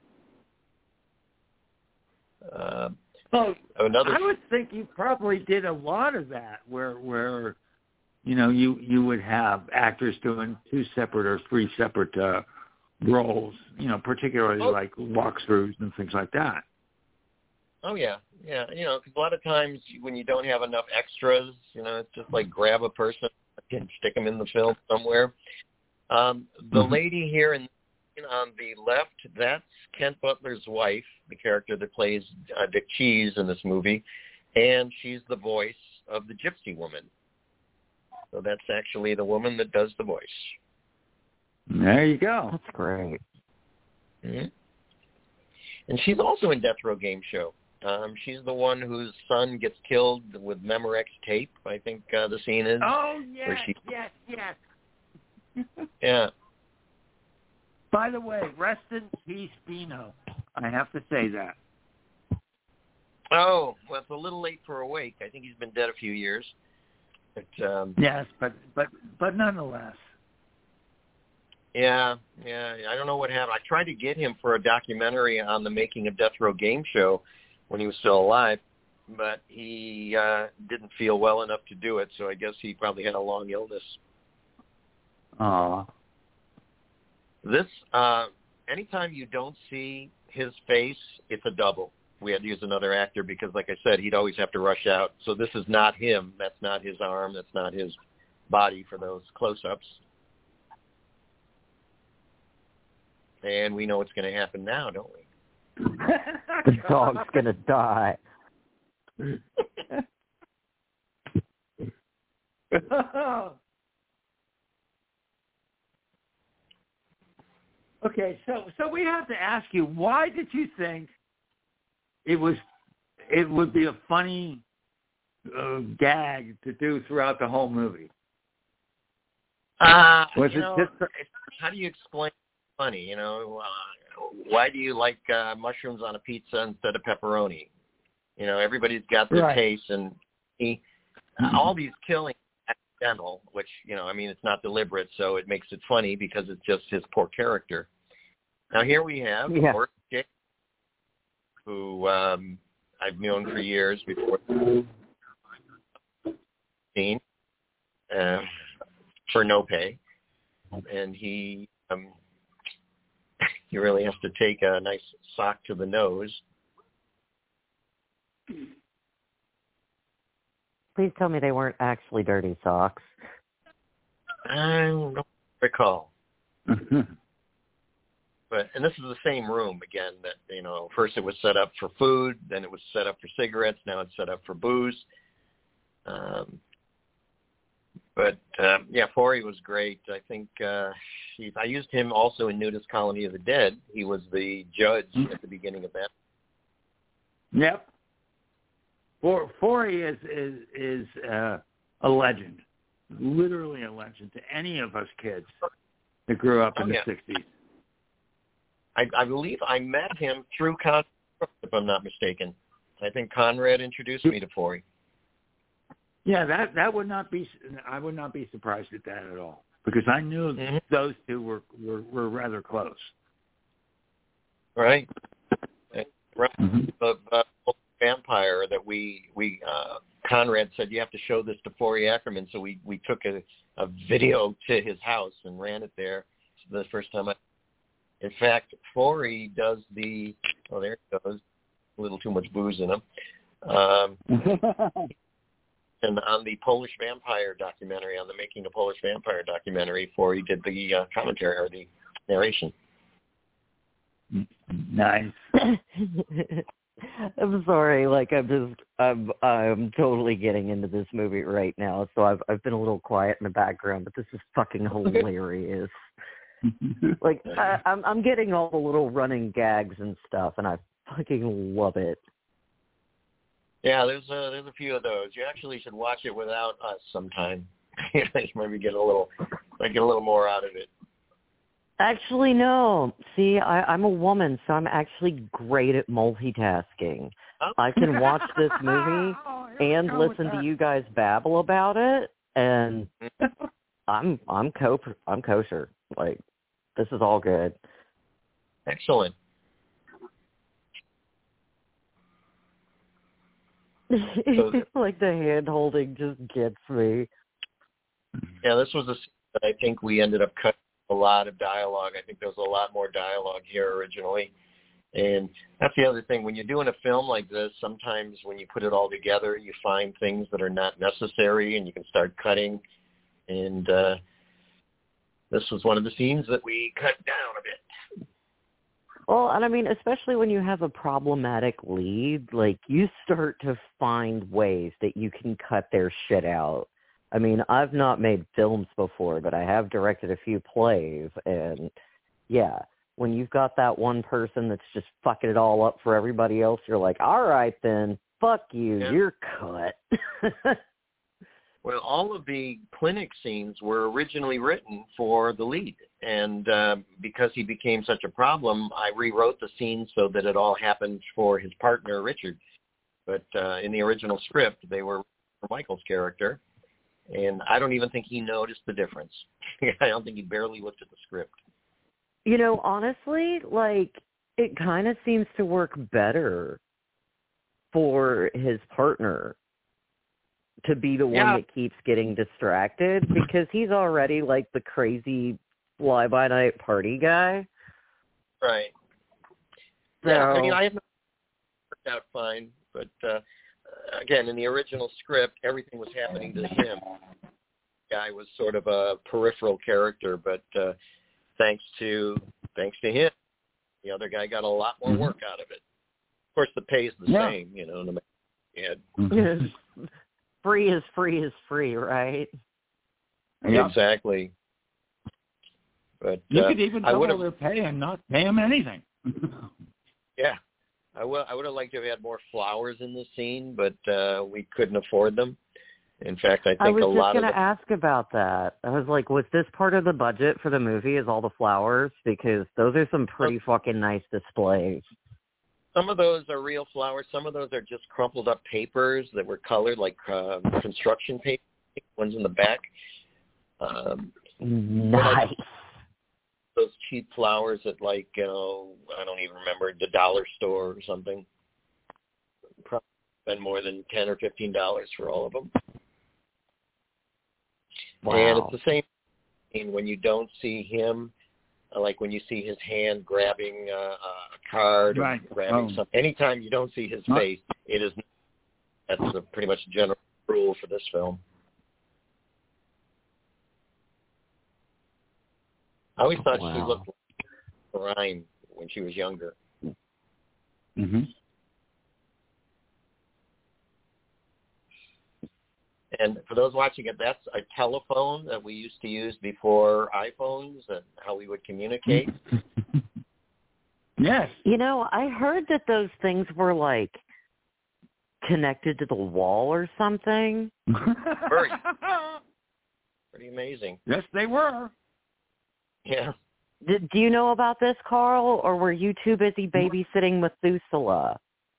D: Uh,
B: well,
D: another.
B: I would think you probably did a lot of that, where where you know you you would have actors doing two separate or three separate uh, roles, you know, particularly
D: oh.
B: like walkthroughs and things like that.
D: Oh yeah, yeah. You know, 'cause a lot of times when you don't have enough extras, you know, it's just like grab a person and stick them in the film somewhere. Um, the
B: Mm-hmm.
D: lady here in, on the left, that's Kent Butler's wife, the character that plays uh, Dick Cheese in this movie, and she's the voice of the Gypsy Woman. So that's actually the woman that does the voice.
B: There you go.
C: That's great.
D: Mm-hmm. And she's also in Death Row Game Show. Um, she's the one whose son gets killed with Memorex tape, I think uh, the scene is.
B: Oh, yes,
D: she...
B: yes, yes.
D: Yeah.
B: By the way, rest in peace, Dino. I have to say that.
D: Oh, well, it's a little late for Awake. I think he's been dead a few years. But, um,
B: yes, but, but, but nonetheless.
D: Yeah, yeah. I don't know what happened. I tried to get him for a documentary on the making of Death Row Game Show when he was still alive, but he uh, didn't feel well enough to do it, so I guess he probably had a long illness.
B: Aw.
D: This, uh, anytime you don't see his face, it's a double. We had to use another actor because, like I said, he'd always have to rush out. So this is not him. That's not his arm. That's not his body for those close-ups. And we know what's going to happen now, don't we?
C: The dog's going to die.
B: Okay, so so we have to ask you, why did you think it was it would be a funny uh, gag to do throughout the whole movie?
D: Uh,
B: was
D: you
B: it
D: know,
B: just
D: how do you explain funny? You know, uh, why do you like uh, mushrooms on a pizza instead of pepperoni? You know, everybody's got their
B: right.
D: taste, and he, uh, all these killings are accidental, which, you know, I mean, it's not deliberate, so it makes it funny because it's just his poor character. Now here we have
C: yeah.
D: Forrest J, who um, I've known for years before scene uh, for no pay, and he um, he really has to take a nice sock to the nose.
C: Please tell me they weren't actually dirty socks.
D: I don't recall. But and this is the same room again. That you know, first it was set up for food, then it was set up for cigarettes. Now it's set up for booze. Um, but um, yeah, Forey was great. I think uh, he, I used him also in Nudist Colony of the Dead. He was the judge at the beginning of that.
B: Yep. For Forey is is is uh, a legend, literally a legend to any of us kids that grew up in
D: oh,
B: the
D: yeah.
B: sixties.
D: I, I believe I met him through Conrad, if I'm not mistaken. I think Conrad introduced me to Forey.
B: Yeah, that that would not be. I would not be surprised at that at all because I knew
D: mm-hmm.
B: those two were, were, were rather close.
D: Right. Right.
B: Mm-hmm.
D: The uh, vampire that we we uh, Conrad said you have to show this to Forey Ackerman, so we we took a, a video to his house and ran it there. So the first time I. In fact, Forey does the, oh, there it goes, a little too much booze in him. Um, and on the Polish Vampire documentary, on the Making a Polish Vampire documentary, Forey did the uh, commentary or the narration.
B: Nice.
C: I'm sorry, like I'm just, I'm, I'm totally getting into this movie right now, so I've, I've been a little quiet in the background, but this is fucking hilarious. Like I, I'm, I'm getting all the little running gags and stuff, and I fucking love it.
D: Yeah, there's a, there's a few of those. You actually should watch it without us sometime. Maybe get a little, might get a little more out of it.
C: Actually, no. See, I, I'm a woman, so I'm actually great at multitasking.
D: Oh.
C: I can watch this movie
B: oh,
C: and listen to you guys babble about it, and I'm, I'm co, I'm kosher. Like. This is all good.
D: Excellent.
C: Like the hand holding just gets me.
D: Yeah, this was a that I think we ended up cutting a lot of dialogue. I think there was a lot more dialogue here originally. And that's the other thing. When you're doing a film like this, sometimes when you put it all together, you find things that are not necessary and you can start cutting. And uh this was one of the scenes that we cut down a bit.
C: Well, and I mean, especially when you have a problematic lead, like you start to find ways that you can cut their shit out. I mean, I've not made films before, but I have directed a few plays, and yeah, when you've got that one person that's just fucking it all up for everybody else, you're like, all right then, fuck you,
D: Yeah.
C: you're cut.
D: Well, all of the clinic scenes were originally written for the lead, and uh, because he became such a problem, I rewrote the scenes so that it all happened for his partner, Richard. But uh, in the original script, they were for Michael's character, and I don't even think he noticed the difference. I don't think he barely looked at the script.
C: You know, honestly, like, it kind of seems to work better for his partner to be the one
D: Yeah.
C: that keeps getting distracted, because he's already like the crazy fly-by-night party guy.
D: Right.
C: So,
D: Yeah, I mean, I have worked out fine, but uh, again, in the original script, everything was happening to him. The guy was sort of a peripheral character, but uh, thanks to thanks to him, the other guy got a lot more work out of it. Of course, the pay is the
B: Yeah.
D: same, you know. No matter what you had.
B: Mm-hmm.
C: free is free is free, right?
B: Yeah.
D: Exactly. But
B: You
D: uh,
B: could even
D: I would
B: double
D: have,
B: their pay and not pay them anything.
D: yeah, I would I would have liked to have had more flowers in the scene, but uh, we couldn't afford them. In fact, I think
C: I was
D: a
C: just
D: lot
C: going
D: of
C: to
D: the,
C: ask about that. I was like, was this part of the budget for the movie, is all the flowers? Because those are some pretty fucking nice displays.
D: some of those are real flowers. Some of those are just crumpled up papers that were colored like uh, construction paper. Ones in the back. Um,
C: Nice.
D: those cheap flowers at like, you know, I don't even remember, the dollar store or something. Probably spend more than ten or fifteen dollars for all of them.
C: Wow.
D: And it's the same thing when you don't see him, uh, like when you see his hand grabbing uh, a card or
B: Right.
D: grabbing
B: Oh.
D: something. Anytime you don't see his
B: Huh?
D: face, it is that's a pretty much a general rule for this film. I always thought
C: Wow.
D: she looked like Ryan when she was younger.
B: Mm-hmm.
D: And for those watching it, that's a telephone that we used to use before iPhones and how we would communicate.
B: Yes.
C: You know, I heard that those things were like connected to the wall or something.
D: Very. Pretty amazing.
B: Yes, they were.
D: Yeah.
C: Did, do you know about this, Carl, or were you too busy babysitting Methuselah?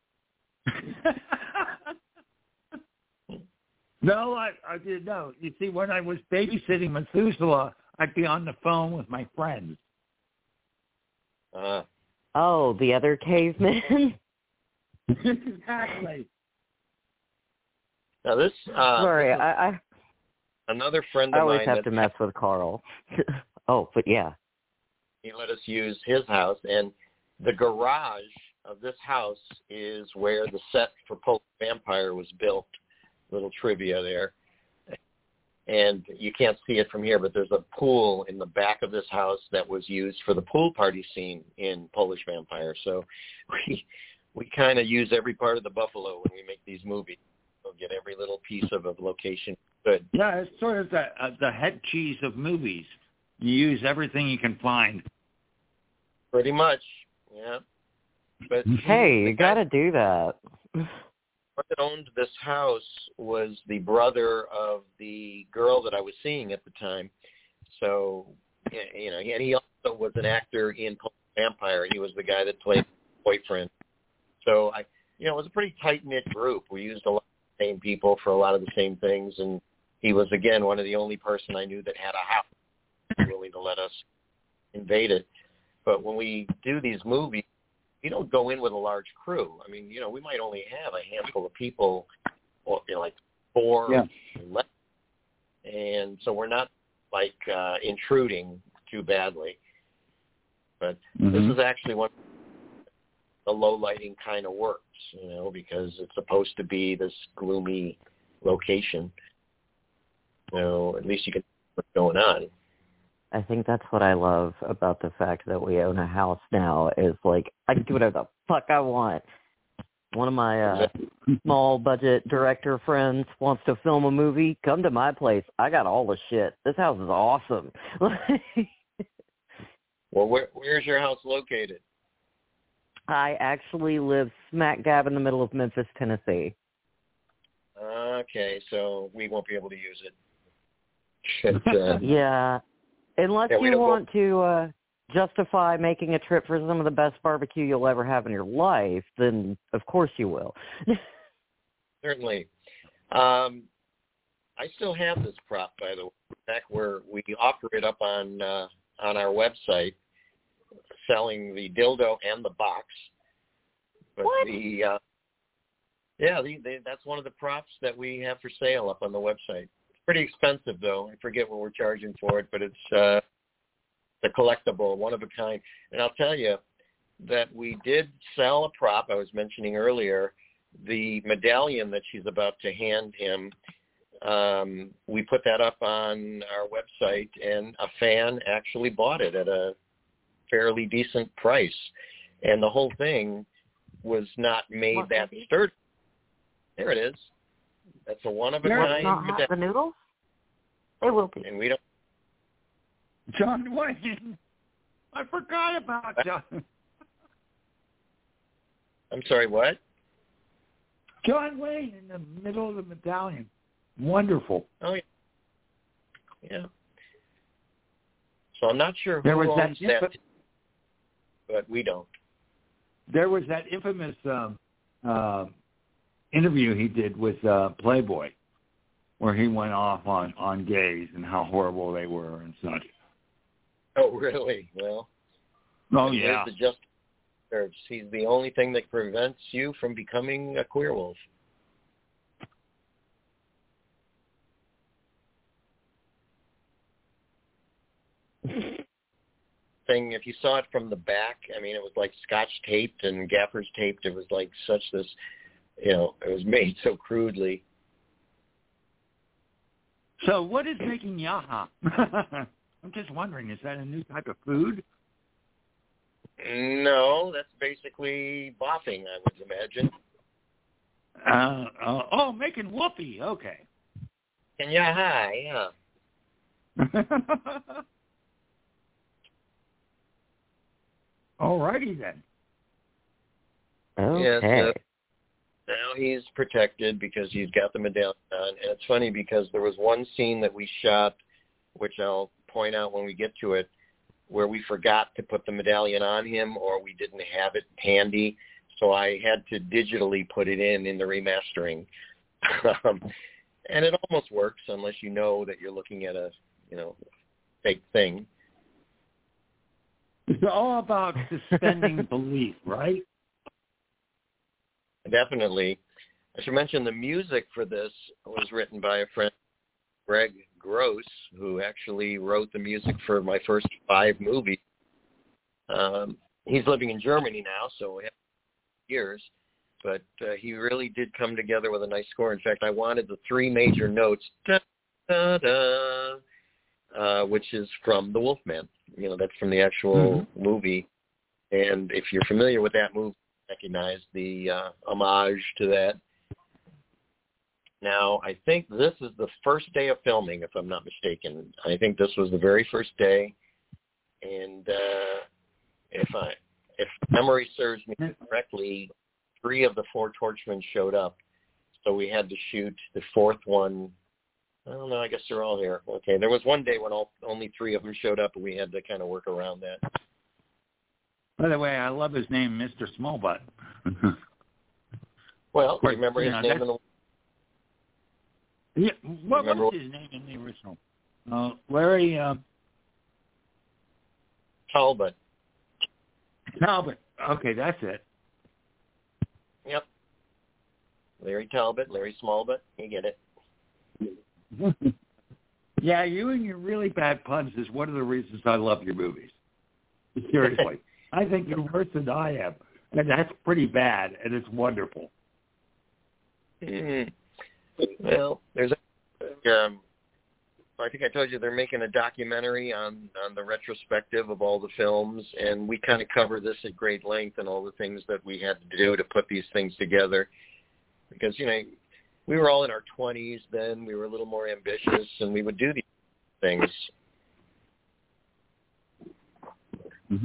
B: No, I, I didn't know. You see, when I was babysitting Methuselah, I'd be on the phone with my friends.
D: Uh,
C: Oh, the other caveman?
B: Exactly.
D: now this, uh,
C: Sorry,
D: this is
C: I, I,
D: another friend
C: I
D: of
C: always
D: mine
C: have
D: that
C: to mess with Carl. Oh, but yeah.
D: he let us use his house, and the garage of this house is where the set for Polar Vampire was built. Little trivia there. And you can't see it from here, but there's a pool in the back of this house that was used for the pool party scene in Polish Vampire. So we we kind of use every part of the buffalo when we make these movies. We'll get every little piece of a location good.
B: Yeah, it's sort of the, uh, the head cheese of movies. You use everything you can find.
D: Pretty much, yeah. But
C: Hey,
D: the
C: you
D: guy
C: got to do that.
D: that owned this house was the brother of the girl that I was seeing at the time. So, you know, and he also was an actor in Polish Vampire. He was the guy that played boyfriend. So, I, you know, it was a pretty tight-knit group. We used a lot of the same people for a lot of the same things, and he was, again, one of the only person I knew that had a house willing to let us invade it. But when we do these movies, we don't go in with a large crew. I mean, you know, we might only have a handful of people, or you know, like four
B: Yeah.
D: or less. And so we're not like uh, intruding too badly. But
B: Mm-hmm.
D: this is actually what the low lighting kind of works, you know, because it's supposed to be this gloomy location. You know, at least you can see what's going on.
C: I think that's what I love about the fact that we own a house now is like I can do whatever the fuck I want. One of my uh, small budget director friends wants to film a movie. Come to my place. I got all the shit. This house is awesome.
D: Well, where, where's your house located?
C: I actually live smack dab in the middle of Memphis, Tennessee.
D: Okay, so we won't be able to use it. But, uh,
C: yeah, unless
D: yeah,
C: you want go- to uh, justify making a trip for some of the best barbecue you'll ever have in your life, then of course you will.
D: Certainly. Um, I still have this prop, by the way, back where we offer it up on uh, on our website, selling the dildo and the box. But
C: what?
D: the uh, yeah, the, the, that's one of the props that we have for sale up on the website. It's pretty expensive, though. I forget what we're charging for it, but it's uh, a collectible, one of a kind. And I'll tell you that we did sell a prop I was mentioning earlier, the medallion that she's about to hand him. Um, we put that up on our website, and a fan actually bought it at a fairly decent price. And the whole thing was not made
C: what
D: that
C: movie?
D: sturdy. There it is. That's a one of a
C: Does
D: kind.
C: not have the noodles? They will be.
D: And we don't.
B: John Wayne. I forgot about John.
D: I'm sorry, what?
B: John Wayne in the middle of the medallion. Wonderful.
D: Oh, yeah. Yeah. So I'm not sure who
B: There was
D: owns
B: that,
D: that, but we don't.
B: There was that infamous um, uh, interview he did with uh, Playboy, where he went off on, on gays and how horrible they were and such.
D: Oh, really? Well,
B: oh yeah.
D: The just he's the only thing that prevents you from becoming a queer wolf. Thing, if you saw it from the back, I mean, it was like scotch taped and gaffer's taped. It was like such this, you know, it was made so crudely.
B: So what is making yaha? I'm just wondering, is that a new type of food?
D: No, that's basically boffing, I would imagine.
B: Uh, uh, oh, making whoopee. Okay.
D: And yaha, yeah.
B: All righty then.
C: Okay.
D: Yes, uh, now he's protected because he's got the medallion on. And it's funny because there was one scene that we shot, which I'll point out when we get to it, where we forgot to put the medallion on him or we didn't have it handy. So I had to digitally put it in in the remastering. um, and it almost works unless you know that you're looking at a, you know, fake thing.
B: It's all about suspending belief, right?
D: Definitely. I should mention the music for this was written by a friend, Greg Gross, who actually wrote the music for my first five movies. Um, he's living in Germany now, so we have years. But uh, he really did come together with a nice score. In fact, I wanted the three major notes, da, da, da, uh, which is from The Wolfman. You know, that's from the actual mm-hmm. movie. And if you're familiar with that movie, you recognize the uh, homage to that. Now, I think this is the first day of filming, if I'm not mistaken. I think this was the very first day. And uh, if I, if memory serves me correctly, three of the four torchmen showed up. So we had to shoot the fourth one. I don't know. I guess they're all here. Okay. There was one day when all, only three of them showed up, and we had to kind of work around that.
B: By the way, I love his name, Mister Smallbutt.
D: Well, do you remember his
B: yeah,
D: name in the...
B: Yeah, what
D: remember
B: was his name in the original? Uh, Larry... Uh...
D: Talbot.
B: Talbot. Okay, that's it.
D: Yep. Larry Talbot, Larry Smallbutt. You get it.
B: Yeah, you and your really bad puns is one of the reasons I love your movies. Seriously. I think you're worse than I am. And that's pretty bad, and it's wonderful.
D: Mm. Well, there's a, um, I think I told you they're making a documentary on, on the retrospective of all the films, and we kind of cover this at great length and all the things that we had to do to put these things together. Because, you know, we were all in our twenties then. We were a little more ambitious, and we would do these things.
B: Mm-hmm.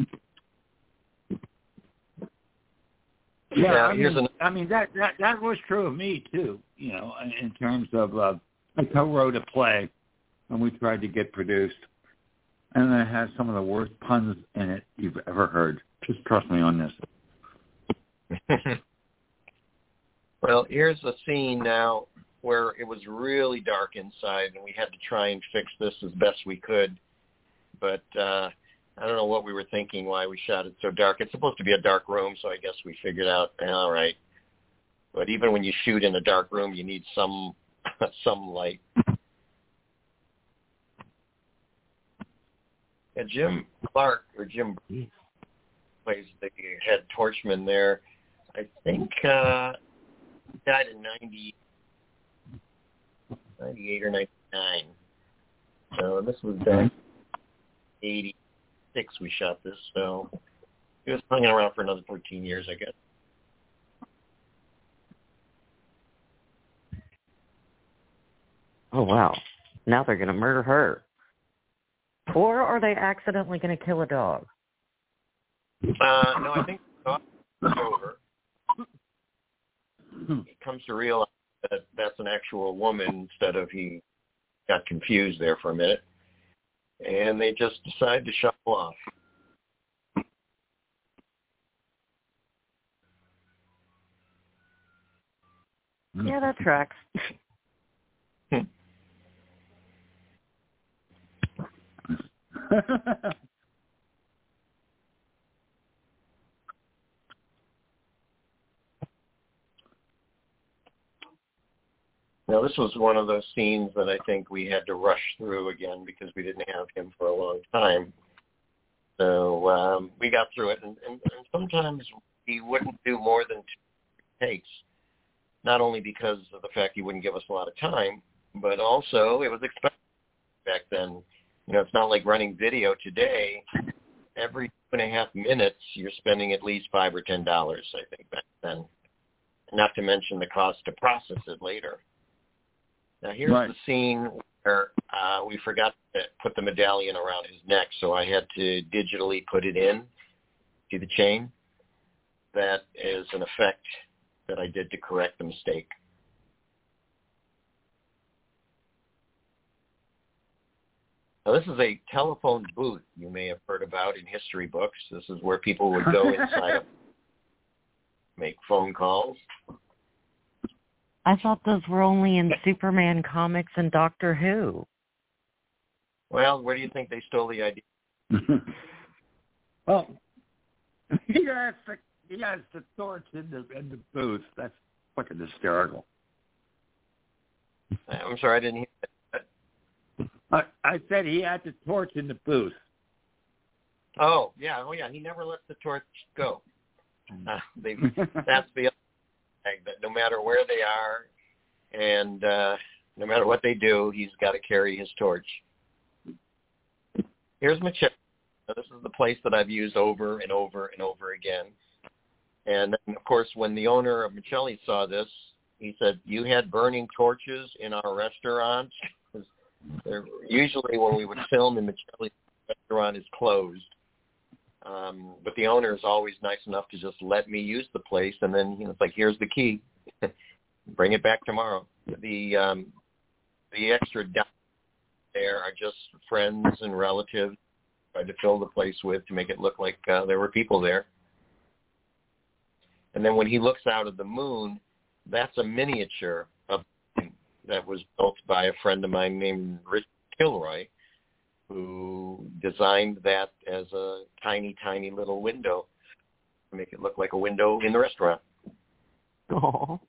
B: Yeah,
D: Now,
B: I
D: here's
B: mean,
D: an-
B: I mean that, that that was true of me too. You know, in terms of uh, I co-wrote a play, and we tried to get produced, and it has some of the worst puns in it you've ever heard. Just trust me on this.
D: Well, here's a scene now where it was really dark inside, and we had to try and fix this as best we could. But uh, I don't know what we were thinking, why we shot it so dark. It's supposed to be a dark room, so I guess we figured out, all right. But even when you shoot in a dark room, you need some some light. And Jim Clark, or Jim plays the head torchman there, I think uh, died in ninety, ninety-eight or ninety-nine. So this was done eighty-six we shot this, so it was hanging around for another thirteen years, I guess.
C: Oh, wow. Now they're going to murder her. Or are they accidentally going to kill a dog?
D: Uh, no, I think it's over. He comes to realize that that's an actual woman instead of he got confused there for a minute. And they just decide to shuffle off.
C: Yeah, that tracks.
D: Now, this was one of those scenes that I think we had to rush through again because we didn't have him for a long time. So um, we got through it, and, and, and sometimes he wouldn't do more than two takes, not only because of the fact he wouldn't give us a lot of time, but also it was expected back then. You know, it's not like running video today. Every two and a half minutes, you're spending at least five or ten dollars, I think, back then. Not to mention the cost to process it later. Now, here's
B: right.
D: the scene where uh, we forgot to put the medallion around his neck, so I had to digitally put it in. See the chain? That is an effect that I did to correct the mistake. Now, this is a telephone booth you may have heard about in history books. This is where people would go inside and make phone calls.
C: I thought those were only in Superman comics and Doctor Who.
D: Well, where do you think they stole the idea?
B: Well, he has the, he has the torch in the, in the booth. That's fucking hysterical.
D: I'm sorry, I didn't hear that.
B: I, I said he had the torch in the booth.
D: Oh, yeah. Oh, yeah. He never lets the torch go. Uh, they, that's the other thing, that no matter where they are and uh, no matter what they do, he's got to carry his torch. Here's Michelle. This is the place that I've used over and over and over again. And then, of course, when the owner of Michelli saw this, he said, "You had burning torches in our restaurant?" Usually when we would film in Michelli, the restaurant is closed. Um, but the owner is always nice enough to just let me use the place. And then, you know, it's like, here's the key. Bring it back tomorrow. The um, the extra down there are just friends and relatives tried to fill the place with to make it look like uh, there were people there. And then when he looks out at the moon, that's a miniature of that was built by a friend of mine named Rich Kilroy, who designed that as a tiny, tiny little window to make it look like a window in the restaurant.
C: Oh.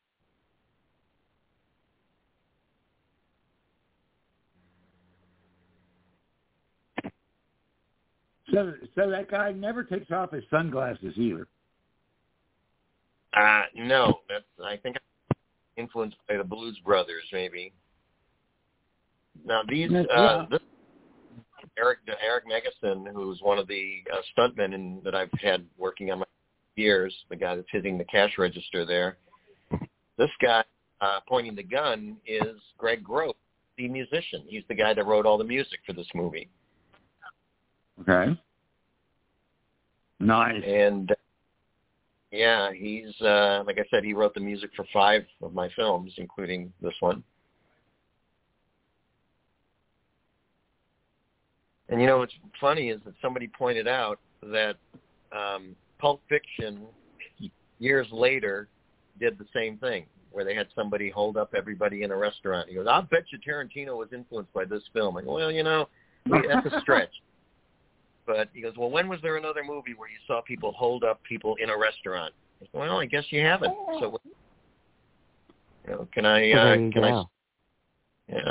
B: So, so that guy never takes off his sunglasses either.
D: Uh, no, that's, I think, influenced by the Blues Brothers, maybe. Now these,
B: Yeah.
D: uh, this Eric Eric Megason, who's one of the uh, stuntmen in, that I've had working on my years, the guy that's hitting the cash register there. This guy uh, pointing the gun is Greg Groth, the musician. He's the guy that wrote all the music for this movie.
B: Okay. Nice.
D: And, uh, yeah, he's, uh, like I said, he wrote the music for five of my films, including this one. And, you know, what's funny is that somebody pointed out that um, Pulp Fiction, years later, did the same thing, where they had somebody hold up everybody in a restaurant. He goes, I'll bet you Tarantino was influenced by this film. I go, well, you know, that's a stretch. But he goes, well, when was there another movie where you saw people hold up people in a restaurant? I go, well, I guess you haven't. So, you know, can I, uh, can
C: go.
D: I, yeah.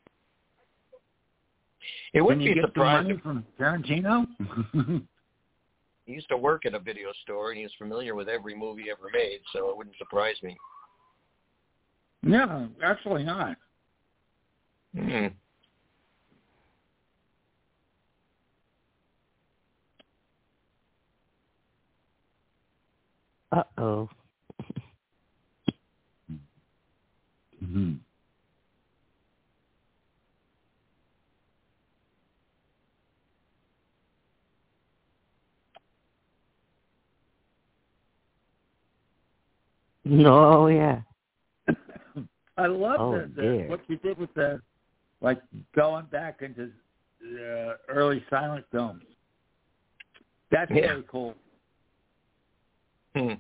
D: It wouldn't
B: Can you
D: be
B: get
D: surprising.
B: some money from Tarantino?
D: He used to work at a video store, and he was familiar with every movie ever made, so it wouldn't surprise me.
B: No, actually not.
D: Hmm.
C: Uh-oh.
B: Mm-hmm.
C: Oh, yeah.
B: I love
C: Oh,
B: the, the
C: dear.
B: what you did with the, like, going back into the early silent films. That's
D: Yeah.
B: very cool.
D: Hmm.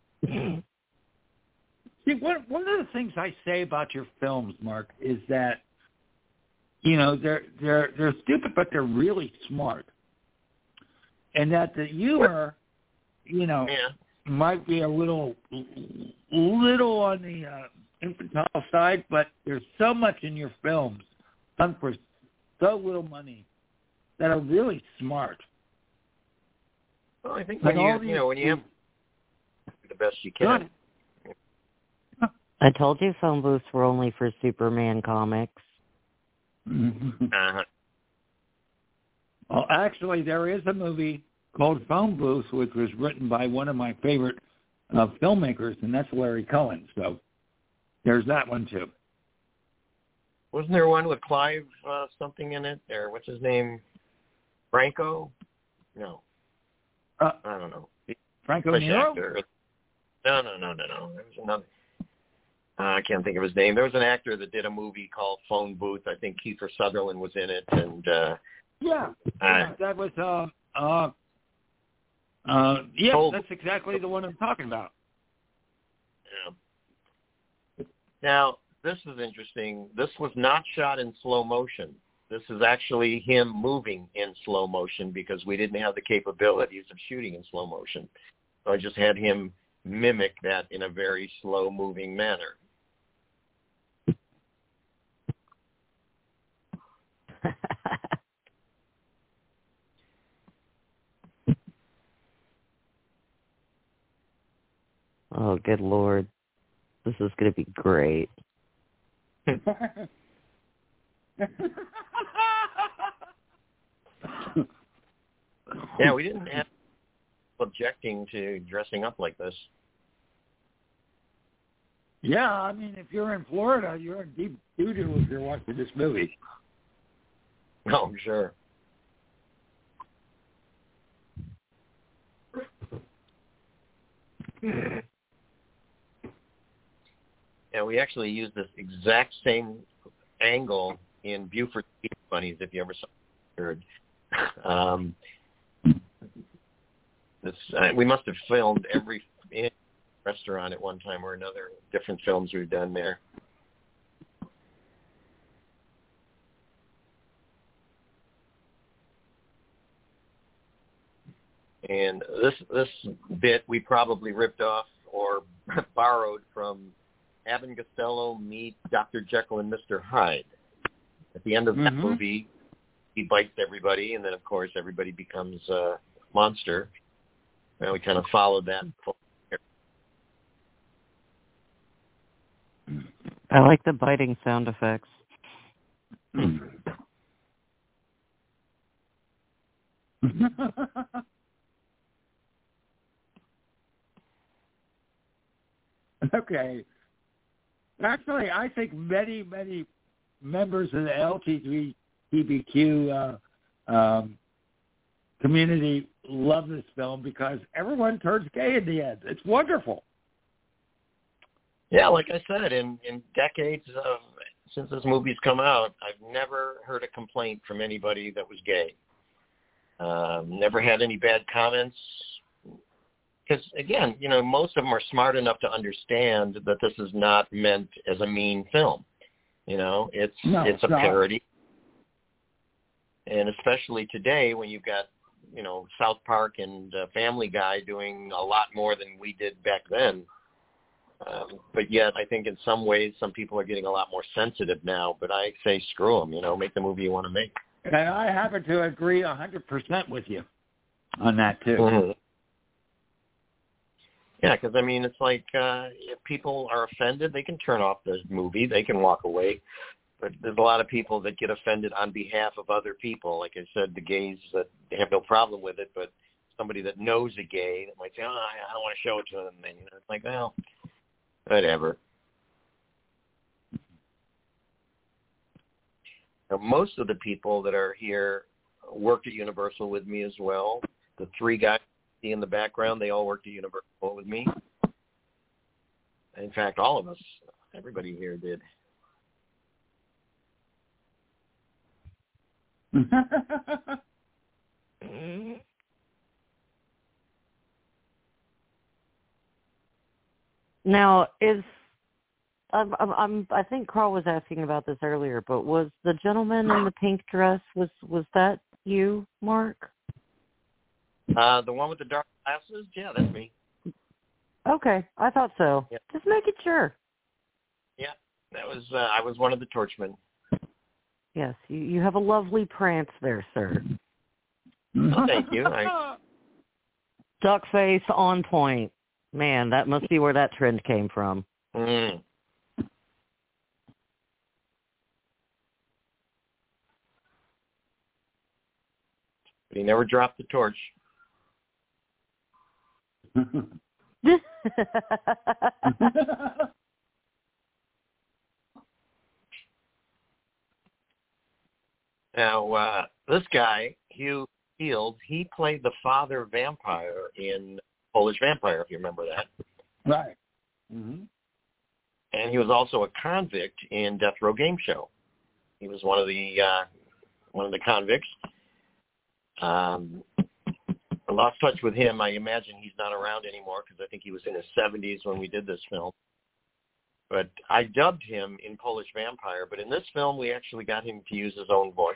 B: See, one one of the things I say about your films, Mark, is that, you know, they're they're they're stupid, but they're really smart, and that the humor, you know,
D: Yeah.
B: might be a little little on the uh, infantile side, but there's so much in your films done for so little money that are really smart.
D: Well, I think
B: Like
D: when you,
B: all these,
D: you know, when you have the best you
B: Go
D: can.
B: ahead.
C: I told you phone booths were only for Superman comics.
D: Uh-huh.
B: Well, actually, there is a movie called Phone Booth, which was written by one of my favorite uh, filmmakers, and that's Larry Cohen. So there's that one, too.
D: Wasn't there one with Clive uh, something in it? Or what's his name? Franco? No.
B: Uh,
D: I don't know.
B: Franco
D: Fish
B: Nero?
D: actor. No, no, no, no, no. There was another. Uh, I can't think of his name. There was an actor that did a movie called Phone Booth. I think Kiefer Sutherland was in it, and uh,
B: Yeah.
D: uh,
B: yeah that was, uh, uh, uh, yeah,
D: Told-
B: that's exactly the one I'm talking about.
D: yeah. Now, this is interesting. This was not shot in slow motion. This is actually him moving in slow motion because we didn't have the capabilities of shooting in slow motion. So I just had him mimic that in a very slow-moving manner.
C: Oh, good Lord. This is going to be great.
D: Yeah, we didn't have objecting to dressing up like this.
B: Yeah, I mean, if you're in Florida, you're in deep doo-doo if you're watching this movie.
D: Oh, sure. Yeah, we actually used this exact same angle in Buford Bunnies, if you ever saw it. Um, this, uh, we must have filmed every restaurant at one time or another, different films we've done there. And this this bit we probably ripped off or borrowed from Abbott and Costello meet Doctor Jekyll and Mister Hyde. At the end of that
B: Mm-hmm.
D: movie, he bites everybody, and then, of course, everybody becomes a monster. And we kind of followed that.
C: I like the biting sound effects.
B: Okay. Actually, I think many, many members of the L G B T Q uh, um, community love this film because everyone turns gay in the end. It's wonderful.
D: Yeah, like I said, in, in decades of since this movie's come out, I've never heard a complaint from anybody that was gay. Um, never had any bad comments. Because, again, you know, most of them are smart enough to understand that this is not meant as a mean film. You know, it's
B: no,
D: it's a
B: no.
D: parody. And especially today when you've got, you know, South Park and uh, Family Guy doing a lot more than we did back then. Um, but yet, I think in some ways, some people are getting a lot more sensitive now. But I say, screw them. You know, make the movie you want to make.
B: And I happen to agree one hundred percent with you on that, too.
D: Mm-hmm. Yeah, because, I mean, it's like uh, if people are offended, they can turn off the movie. They can walk away. But there's a lot of people that get offended on behalf of other people. Like I said, the gays that they have no problem with it, but somebody that knows a gay that might say, oh, I don't want to show it to them. And, you know, it's like, well, whatever. Now, most of the people that are here worked at Universal with me as well. The three guys in the background, they all worked at Universal with me. In fact, all of us, everybody here did.
C: Now, is I'm, I'm, I think Carl was asking about this earlier, but was the gentleman in the pink dress, was was that you, Mark?
D: Uh, the one with the dark glasses? Yeah, that's me.
C: Okay, I thought so.
D: Yeah.
C: Just making sure.
D: Yeah, that was. Uh, I was one of the torchmen.
C: Yes, you, you have a lovely prance there, sir.
D: Oh, thank you. I...
C: Duck face on point. Man, that must be where that trend came from.
D: Mm. But he never dropped the torch. Now, uh, this guy, Hugh Fields, he played the father vampire in Polish Vampire, if you remember that.
B: Right. Mm-hmm.
D: And he was also a convict in Death Row Game Show. He was one of the uh, one of the convicts. Um, I lost touch with him. I imagine he's not around anymore because I think he was in his seventies when we did this film. But I dubbed him in Polish Vampire. But in this film, we actually got him to use his own voice.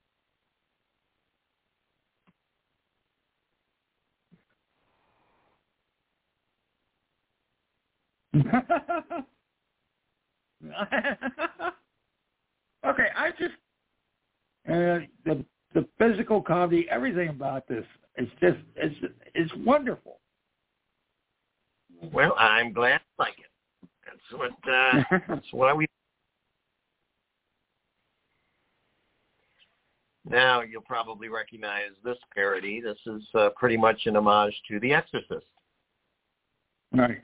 B: Okay, I just uh, the the physical comedy, everything about this, it's just it's it's wonderful.
D: Well, I'm glad you like it. That's what uh, that's why we. Now you'll probably recognize this parody. This is uh, pretty much an homage to The Exorcist.
B: Right.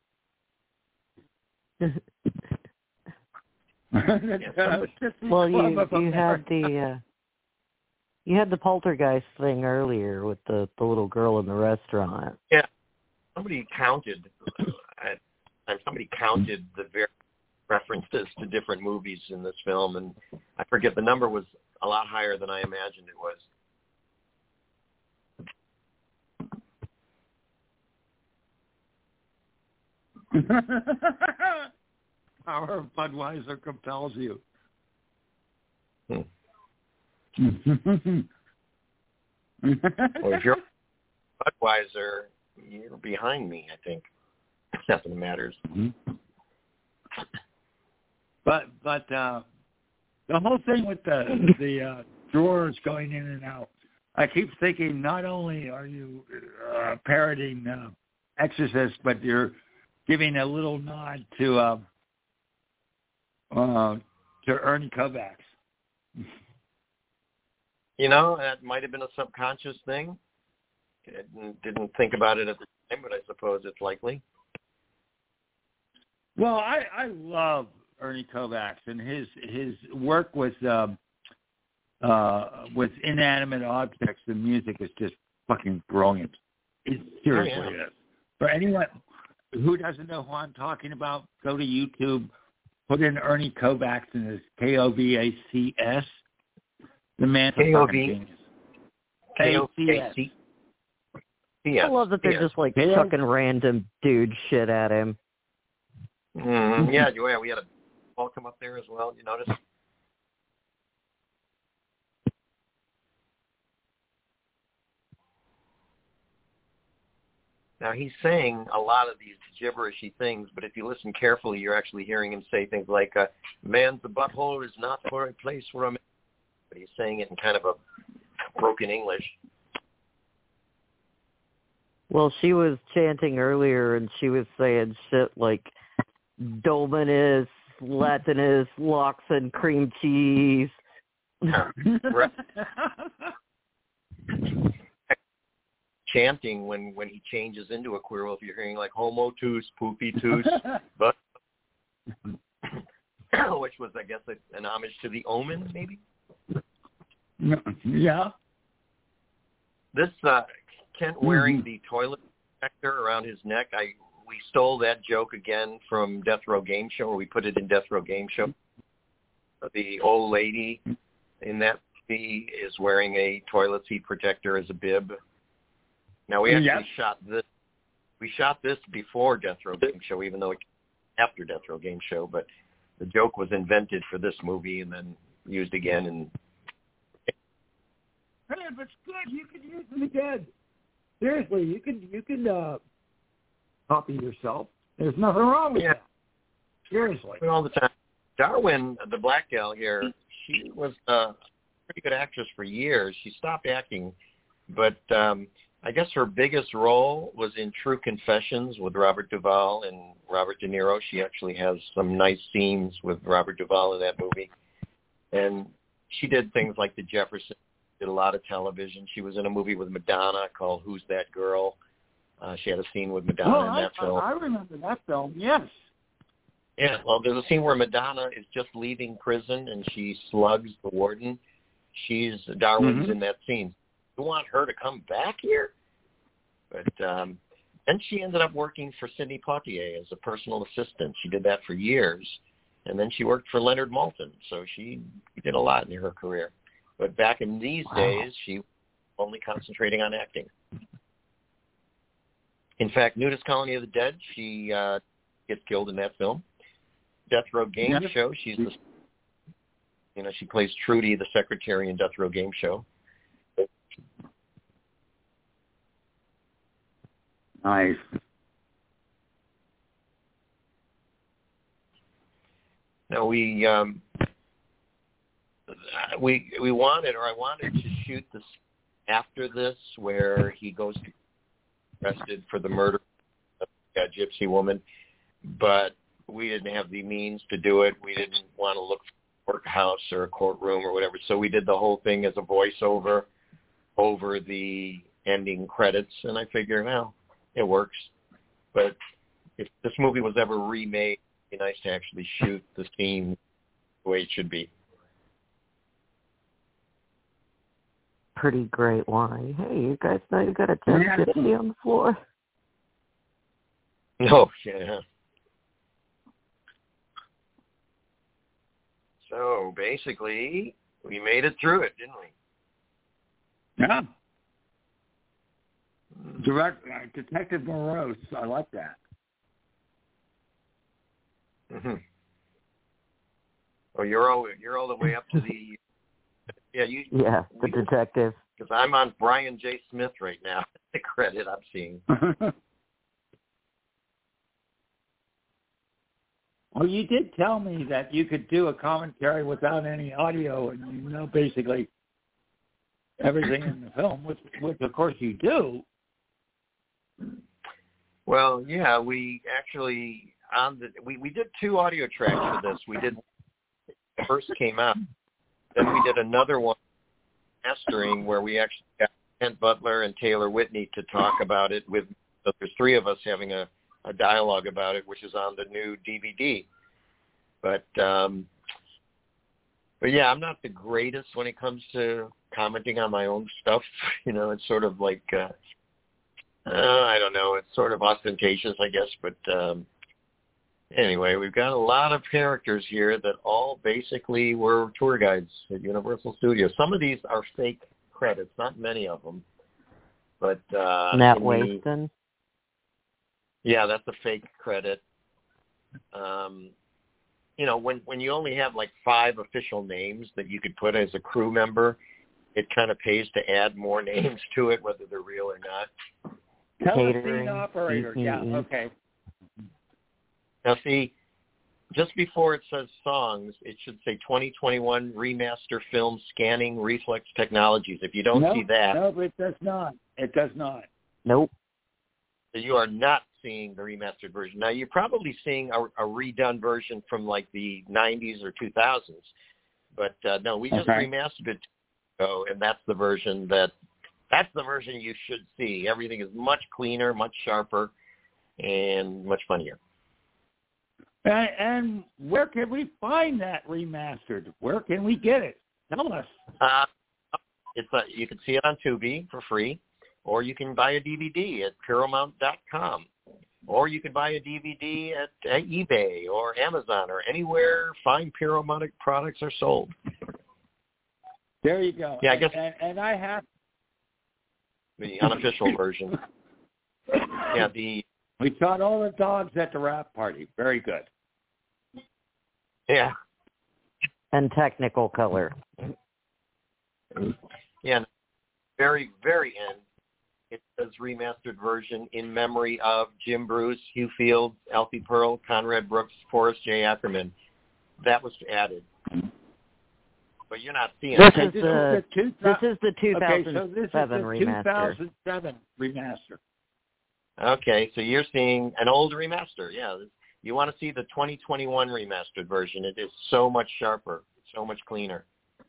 C: Well, you you had the uh, you had the poltergeist thing earlier with the, the little girl in the restaurant.
D: Yeah, somebody counted. Uh, somebody counted the various references to different movies in this film, and I forget the number was a lot higher than I imagined it was.
B: Power of Budweiser compels you.
D: Hmm. Well, if you're Budweiser, you're behind me, I think. Nothing matters.
B: Mm-hmm. But but uh, the whole thing with the the uh, drawers going in and out, I keep thinking not only are you uh, parodying uh, Exorcist, but you're giving a little nod to uh, uh, to Ernie Kovacs
D: You know, that might have been a subconscious thing. I didn't, didn't think about it at the time, but I suppose it's likely.
B: Well, I, I love Ernie Kovacs, and his his work with um, uh, with inanimate objects and music is just fucking brilliant. It seriously
D: oh, yeah.
B: is. For anyone who doesn't know who I'm talking about, go to YouTube, put in Ernie Kovacs and his K O V A C S. The man's a fucking genius.
D: K O V A C S.
C: I love that they're just like chucking random dude shit at him.
D: Mm-hmm. Yeah, yeah, we had a ball come up there as well. You notice? Now, he's saying a lot of these gibberishy things, but if you listen carefully, you're actually hearing him say things like, uh, man's butthole is not for a place for a man. But he's saying it in kind of a broken English.
C: Well, she was chanting earlier, and she was saying shit like Dominus, Latinus, lox and cream cheese.
D: Chanting when, when he changes into a queer wolf, you're hearing like homo toos, poopy toos, but which was, I guess, an homage to the Omen, maybe?
B: Yeah.
D: This uh, Kent wearing the toilet protector around his neck, I we stole that joke again from Death Row Game Show, or we put it in Death Row Game Show. The old lady in that movie is wearing a toilet seat protector as a bib. Now, we actually
B: yep.
D: shot this. We shot this before Death Row Game Show, even though it after Death Row Game Show, but the joke was invented for this movie and then used again. And
B: hey, if it's good, you can use it again. Seriously, you can you can uh, copy yourself. There's nothing wrong with
D: yeah.
B: that. Seriously.
D: All the time. Darwin, the black gal here, she was a pretty good actress for years. She stopped acting, but um, I guess her biggest role was in True Confessions with Robert Duvall and Robert De Niro. She actually has some nice scenes with Robert Duvall in that movie. And she did things like The Jeffersons, did a lot of television. She was in a movie with Madonna called Who's That Girl? Uh, she had a scene with Madonna
B: oh,
D: in that
B: I,
D: film.
B: I remember that film, yes.
D: Yeah, well, there's a scene where Madonna is just leaving prison and she slugs the warden. She's, Darwin's
B: mm-hmm.
D: in that scene. You want her to come back here? But um, then she ended up working for Sidney Poitier as a personal assistant. She did that for years. And then she worked for Leonard Maltin. So she did a lot in her career. But back in these
B: wow.
D: days, she was only concentrating on acting. In fact, Nudist Colony of the Dead, she uh, gets killed in that film. Death Row Game
B: yeah.
D: Show, she's the, you know, she plays Trudy, the secretary in Death Row Game Show.
B: Nice.
D: Now we um, we we wanted, or I wanted to shoot this after this, where he goes to arrested for the murder of a gypsy woman, but we didn't have the means to do it. We didn't want to look for a courthouse or a courtroom or whatever, so we did the whole thing as a voiceover over the ending credits, and I figured, well, it works. But if this movie was ever remade, it'd be nice to actually shoot the scene the way it should be.
C: Pretty great line. Hey, you guys know you got a dead gypsy on the floor?
D: Oh, yeah. So basically, we made it through it, didn't we?
B: Yeah. Direct uh, Detective Morose. I like that.
D: Mm-hmm. Oh, you're all you're all the way up to the yeah you
C: yeah the
D: you,
C: detective.
D: Because I'm on Brian J. Smith right now. The credit I'm seeing.
B: Well, you did tell me that you could do a commentary without any audio, and you know basically everything in the film, which, which of course you do.
D: Well, yeah, we actually on the we, we did two audio tracks for this. We did the first came out, then we did another one, mastering, where we actually got Kent Butler and Taylor Whitney to talk about it. With so there's three of us having a, a dialogue about it, which is on the new D V D. But um, but yeah, I'm not the greatest when it comes to commenting on my own stuff. You know, it's sort of like uh, uh, I don't know, it's sort of ostentatious, I guess. But um, anyway, we've got a lot of characters here that all basically were tour guides at Universal Studios. Some of these are fake credits, not many of them. But uh,
C: Nat
D: the,
C: Waston.
D: Yeah, that's a fake credit. Um, you know, when when you only have like five official names that you could put as a crew member, it kind of pays to add more names to it, whether they're real or not.
B: Telecine operator,
C: Mm-hmm.
B: yeah, okay.
D: Now, see, just before it says songs, it should say twenty twenty-one Remaster Film Scanning Reflex Technologies. If you don't
B: no,
D: see that,
B: no, it does not. It does not.
C: Nope.
D: you are not seeing the remastered version. Now, you're probably seeing a, a redone version from like the nineties or two thousands. But uh, no, we just
B: okay.
D: remastered it. So, and that's the version that that's the version you should see. Everything is much cleaner, much sharper, and much funnier.
B: And, and where can we find that remastered? Where can we get it? Tell us.
D: Uh, it's a, you can see it on Tubi for free, or you can buy a D V D at Paramount dot com, or you can buy a D V D at, at eBay or Amazon or anywhere fine Paramount products are sold.
B: There you go.
D: Yeah, I
B: and,
D: guess
B: and, and I have
D: the unofficial version. Yeah, the
B: we taught all the dogs at the wrap party. Very good.
D: yeah.
C: And Technical Color.
D: Yeah, very, very end. It says remastered version in memory of Jim Bruce, Hugh Fields, Alfie Pearl, Conrad Brooks, Forrest J. Ackerman. That was added. But you're not seeing
C: This
D: it.
C: is the
B: two,
C: this is the two
B: okay,
C: thousand
B: so this is
C: seven
B: the
C: remaster.
B: two thousand seven remaster.
D: Okay, so you're seeing an old remaster. Yeah, you want to see the twenty twenty-one remastered version. It is so much sharper, so much cleaner.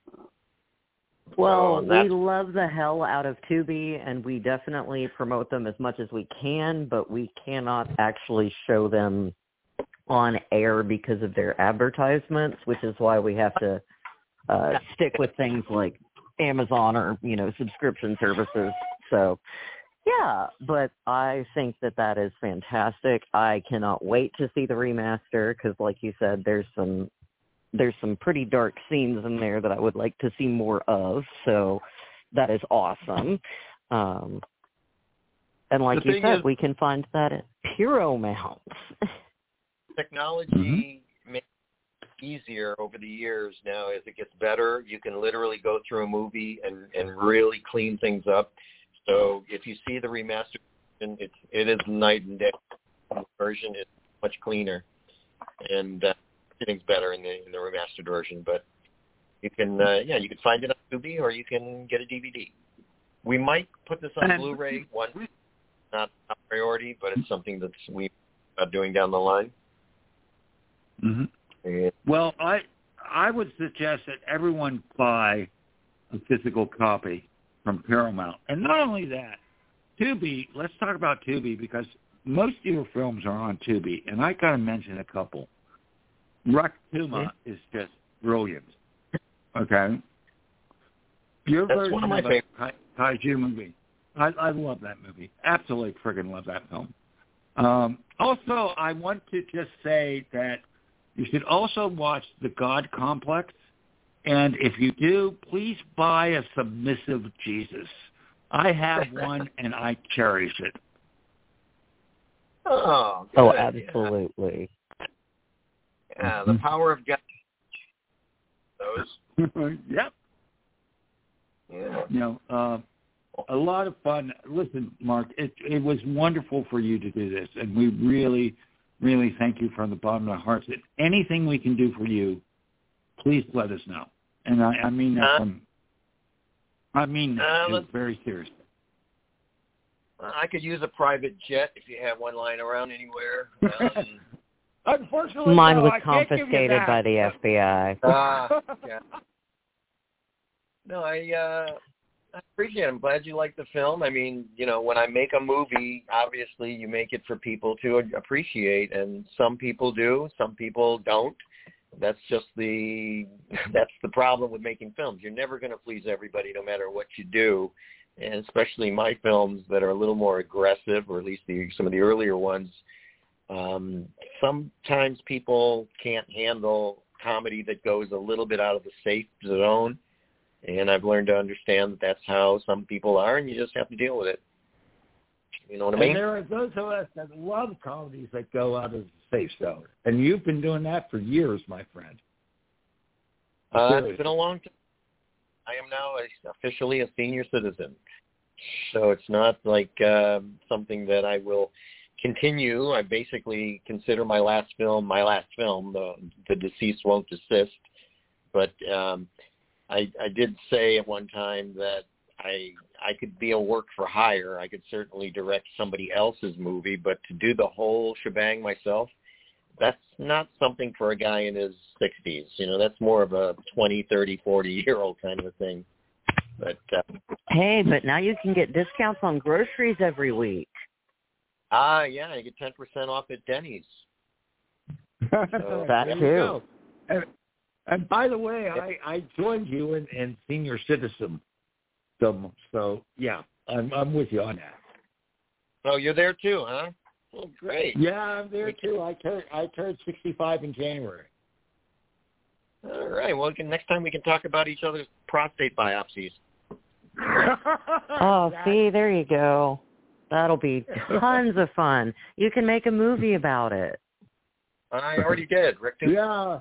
C: Well,
D: so
C: we love the hell out of Tubi, and we definitely promote them as much as we can, but we cannot actually show them on air because of their advertisements, which is why we have to uh, stick with things like Amazon or, you know, subscription services. So, yeah, but I think that that is fantastic. I cannot wait to see the remaster because, like you said, there's some there's some pretty dark scenes in there that I would like to see more of. So that is awesome. Um, and like
D: The
C: you said,
D: is,
C: we can find that at Paramount.
D: Technology
B: Mm-hmm.
D: makes it easier over the years now. As it gets better, you can literally go through a movie and, and really clean things up. So if you see the remastered version, it's, it is night and day. The version is much cleaner, and uh, everything's better in the in the remastered version. But you can, uh, yeah, you can find it on Tubi or you can get a D V D. We might put this on Blu-ray once, not a priority, but it's something that's we are doing down the line.
B: Mm-hmm.
D: And,
B: well, I I would suggest that everyone buy a physical copy from Paramount. And not only that, Tubi, let's talk about Tubi because most of your films are on Tubi, and I got to mention a couple. Racktuma mm-hmm. is just brilliant. Okay? Your
D: That's
B: version
D: one of my
B: of
D: favorites.
B: a kaiju movie. I, I love that movie. Absolutely friggin' love that film. Um, also, I want to just say that you should also watch The God Complex. And if you do, please buy a submissive Jesus. I have one, and I cherish it.
D: Oh, good.
C: Oh, absolutely.
D: Yeah, yeah the power of God. Those.
B: Yep.
D: Yeah.
B: You know, uh, a lot of fun. Listen, Mark, it, it was wonderful for you to do this, and we really, really thank you from the bottom of our hearts. If anything we can do for you, please let us know. And I, I mean that
D: uh,
B: from, I mean that
D: uh,
B: very seriously.
D: I could use a private jet if you have one lying around anywhere. Um,
B: Unfortunately,
C: mine
B: no,
C: was
B: I can't give you
C: confiscated
B: that.
C: by the F B I.
D: uh, yeah. no, I uh, I appreciate it. I'm glad you like the film. I mean, you know, when I make a movie, obviously you make it for people to appreciate, and some people do, some people don't. That's just the that's the problem with making films. You're never going to please everybody, no matter what you do, and especially my films that are a little more aggressive, or at least the, some of the earlier ones. Um, sometimes people can't handle comedy that goes a little bit out of the safe zone, and I've learned to understand that that's how some people are, and you just have to deal with it. You know what I mean?
B: And there are those of us that love comedies that go out of the safe zone, and you've been doing that for years, my friend.
D: Uh, it's been a long time. I am now a, officially a senior citizen, so it's not like uh, something that I will continue. I basically consider my last film my last film. The, the Deceased Won't Desist. But um, I, I did say at one time that I I could be a work for hire. I could certainly direct somebody else's movie, but to do the whole shebang myself, that's not something for a guy in his sixties. You know, that's more of a twenty, thirty, forty-year-old kind of a thing. But uh,
C: hey, but now you can get discounts on groceries every week.
D: Ah, yeah, I get ten percent off at Denny's.
C: So, that too.
B: And, and by the way, I, I joined you in, in senior citizen. So, so yeah, I'm I'm with you on that.
D: Oh, you're there too, huh? Well, great.
B: Yeah, I'm there too. I turned I turned sixty-five in January.
D: All right. Well, can, next time we can talk about each other's prostate biopsies.
C: Oh, see, there you go. That'll be tons of fun. You can make a movie about it.
D: I already did, Rick.
B: Yeah.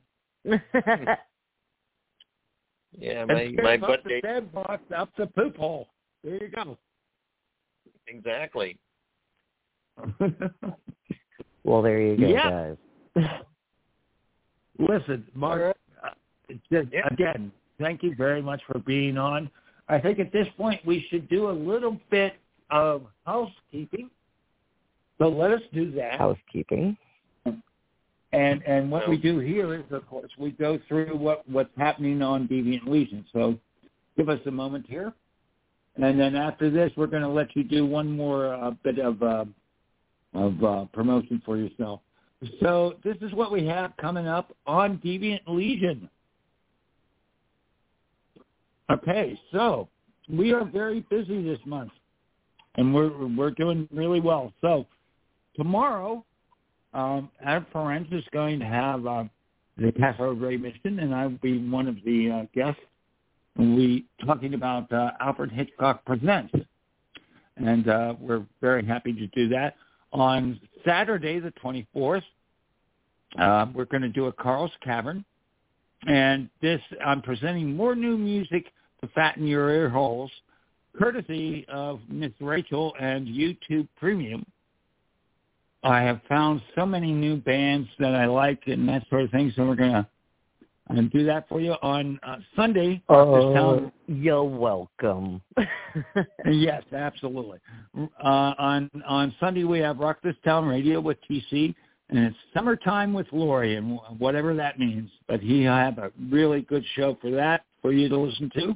D: Yeah, my my butt date.
B: Sandbox up the poop hole. There you go.
D: Exactly.
C: Well, there you go,
B: yeah.
C: guys.
B: Listen, Mark. Uh, just,
D: yeah.
B: Again, thank you very much for being on. I think at this point we should do a little bit of housekeeping. So let us do that.
C: Housekeeping.
B: And and what we do here is, of course, we go through what, what's happening on Deviant Legion. So give us a moment here. And then after this, we're going to let you do one more uh, bit of uh, of uh, promotion for yourself. So this is what we have coming up on Deviant Legion. Okay, so we are very busy this month, and we're we're doing really well. So tomorrow, um, Adam Ferenc is going to have uh, the Castle Ray mission, and I will be one of the uh, guests. We'll be talking about uh, Alfred Hitchcock Presents, and uh, we're very happy to do that. On Saturday, the twenty-fourth, uh, we're going to do a Carl's Cavern, and this I'm presenting more new music to fatten your ear holes, courtesy of Miss Rachel and YouTube Premium. I have found so many new bands that I like and that sort of thing, so we're going to and do that for you on uh, Sunday.
C: Oh, uh, you're welcome.
B: Yes, absolutely. Uh, on on Sunday we have Rock This Town Radio with T C, and it's Summertime with Lori, and whatever that means. But he'll have a really good show for that for you to listen to.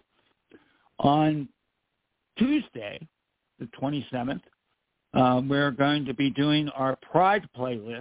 B: On Tuesday, the twenty-seventh, uh, we're going to be doing our Pride playlist.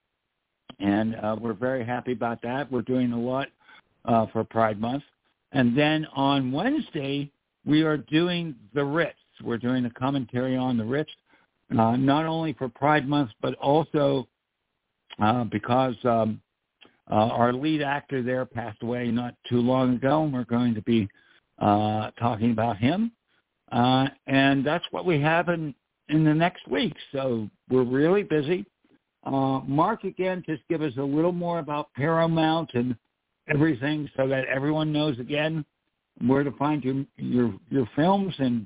B: And uh, we're very happy about that. We're doing a lot uh, for Pride Month. And then on Wednesday, we are doing the Ritz. We're doing a commentary on the Ritz, uh, not only for Pride Month, but also uh, because um, uh, our lead actor there passed away not too long ago, and we're going to be uh, talking about him. Uh, and that's what we have in, in the next week. So we're really busy. Uh, Mark, again, just give us a little more about Paramount and everything so that everyone knows, again, where to find your your, your films, and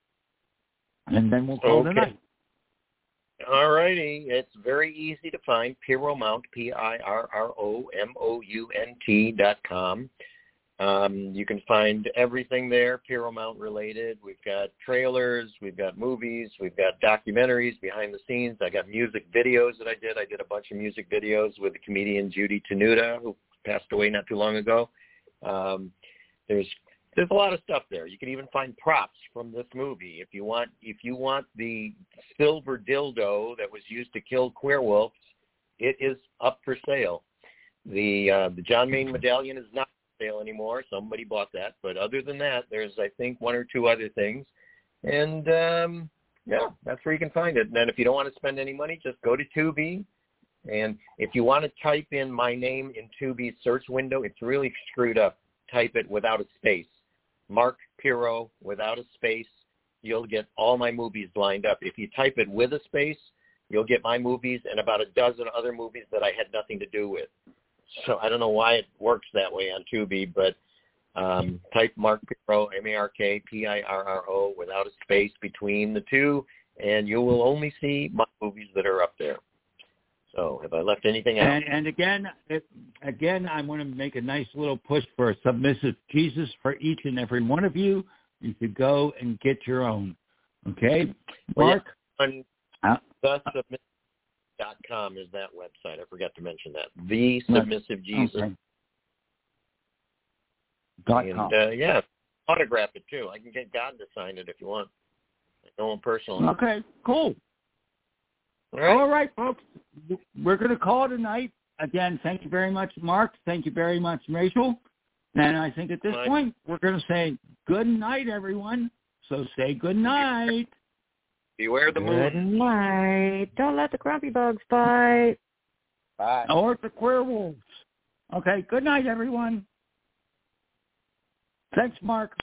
B: and then we'll call
D: okay.
B: it a night.
D: All righty. It's very easy to find, Pirromount, P I R R O M O U N T dot com. Um, you can find everything there, Pirromount related. We've got trailers, we've got movies, we've got documentaries behind the scenes. I got music videos that I did. I did a bunch of music videos with the comedian Judy Tenuta, who passed away not too long ago. Um, there's there's a lot of stuff there. You can even find props from this movie. If you want if you want the silver dildo that was used to kill Queerwolves, it is up for sale. The uh, the John Mayne medallion is not for sale anymore. Somebody bought that. But other than that, there's, I think, one or two other things. And, um, yeah, that's where you can find it. And then if you don't want to spend any money, just go to Tubi. And if you want to type in my name in Tubi's search window, it's really screwed up. Type it without a space. Mark Pirro without a space. You'll get all my movies lined up. If you type it with a space, you'll get my movies and about a dozen other movies that I had nothing to do with. So I don't know why it works that way on Tubi, but um, type Mark Pirro, M A R K P I R R O, without a space between the two, and you will only see my movies that are up there. So have I left anything out?
B: And, and again, it, again, I want to make a nice little push for a submissive Jesus for each and every one of you. You should go and get your own. Okay, Mark?
D: Well, yeah, on the submissive dot com is that website. I forgot to mention that. The Submissive Jesus.
B: Okay. Dot
D: and,
B: com.
D: uh, yeah, autograph it too. I can get God to sign it if you want. I know him personally.
B: Okay, cool.
D: All right.
B: All right, folks. We're going to call it a night. Again, thank you very much, Mark. Thank you very much, Rachel. And I think at this
D: Bye.
B: point, we're going to say good night, everyone. So say good night.
D: Beware the
C: Good
D: moon.
C: night. Don't let the grumpy bugs bite.
D: Bye.
B: Or the Queerwolves. Okay, good night, everyone. Thanks, Mark.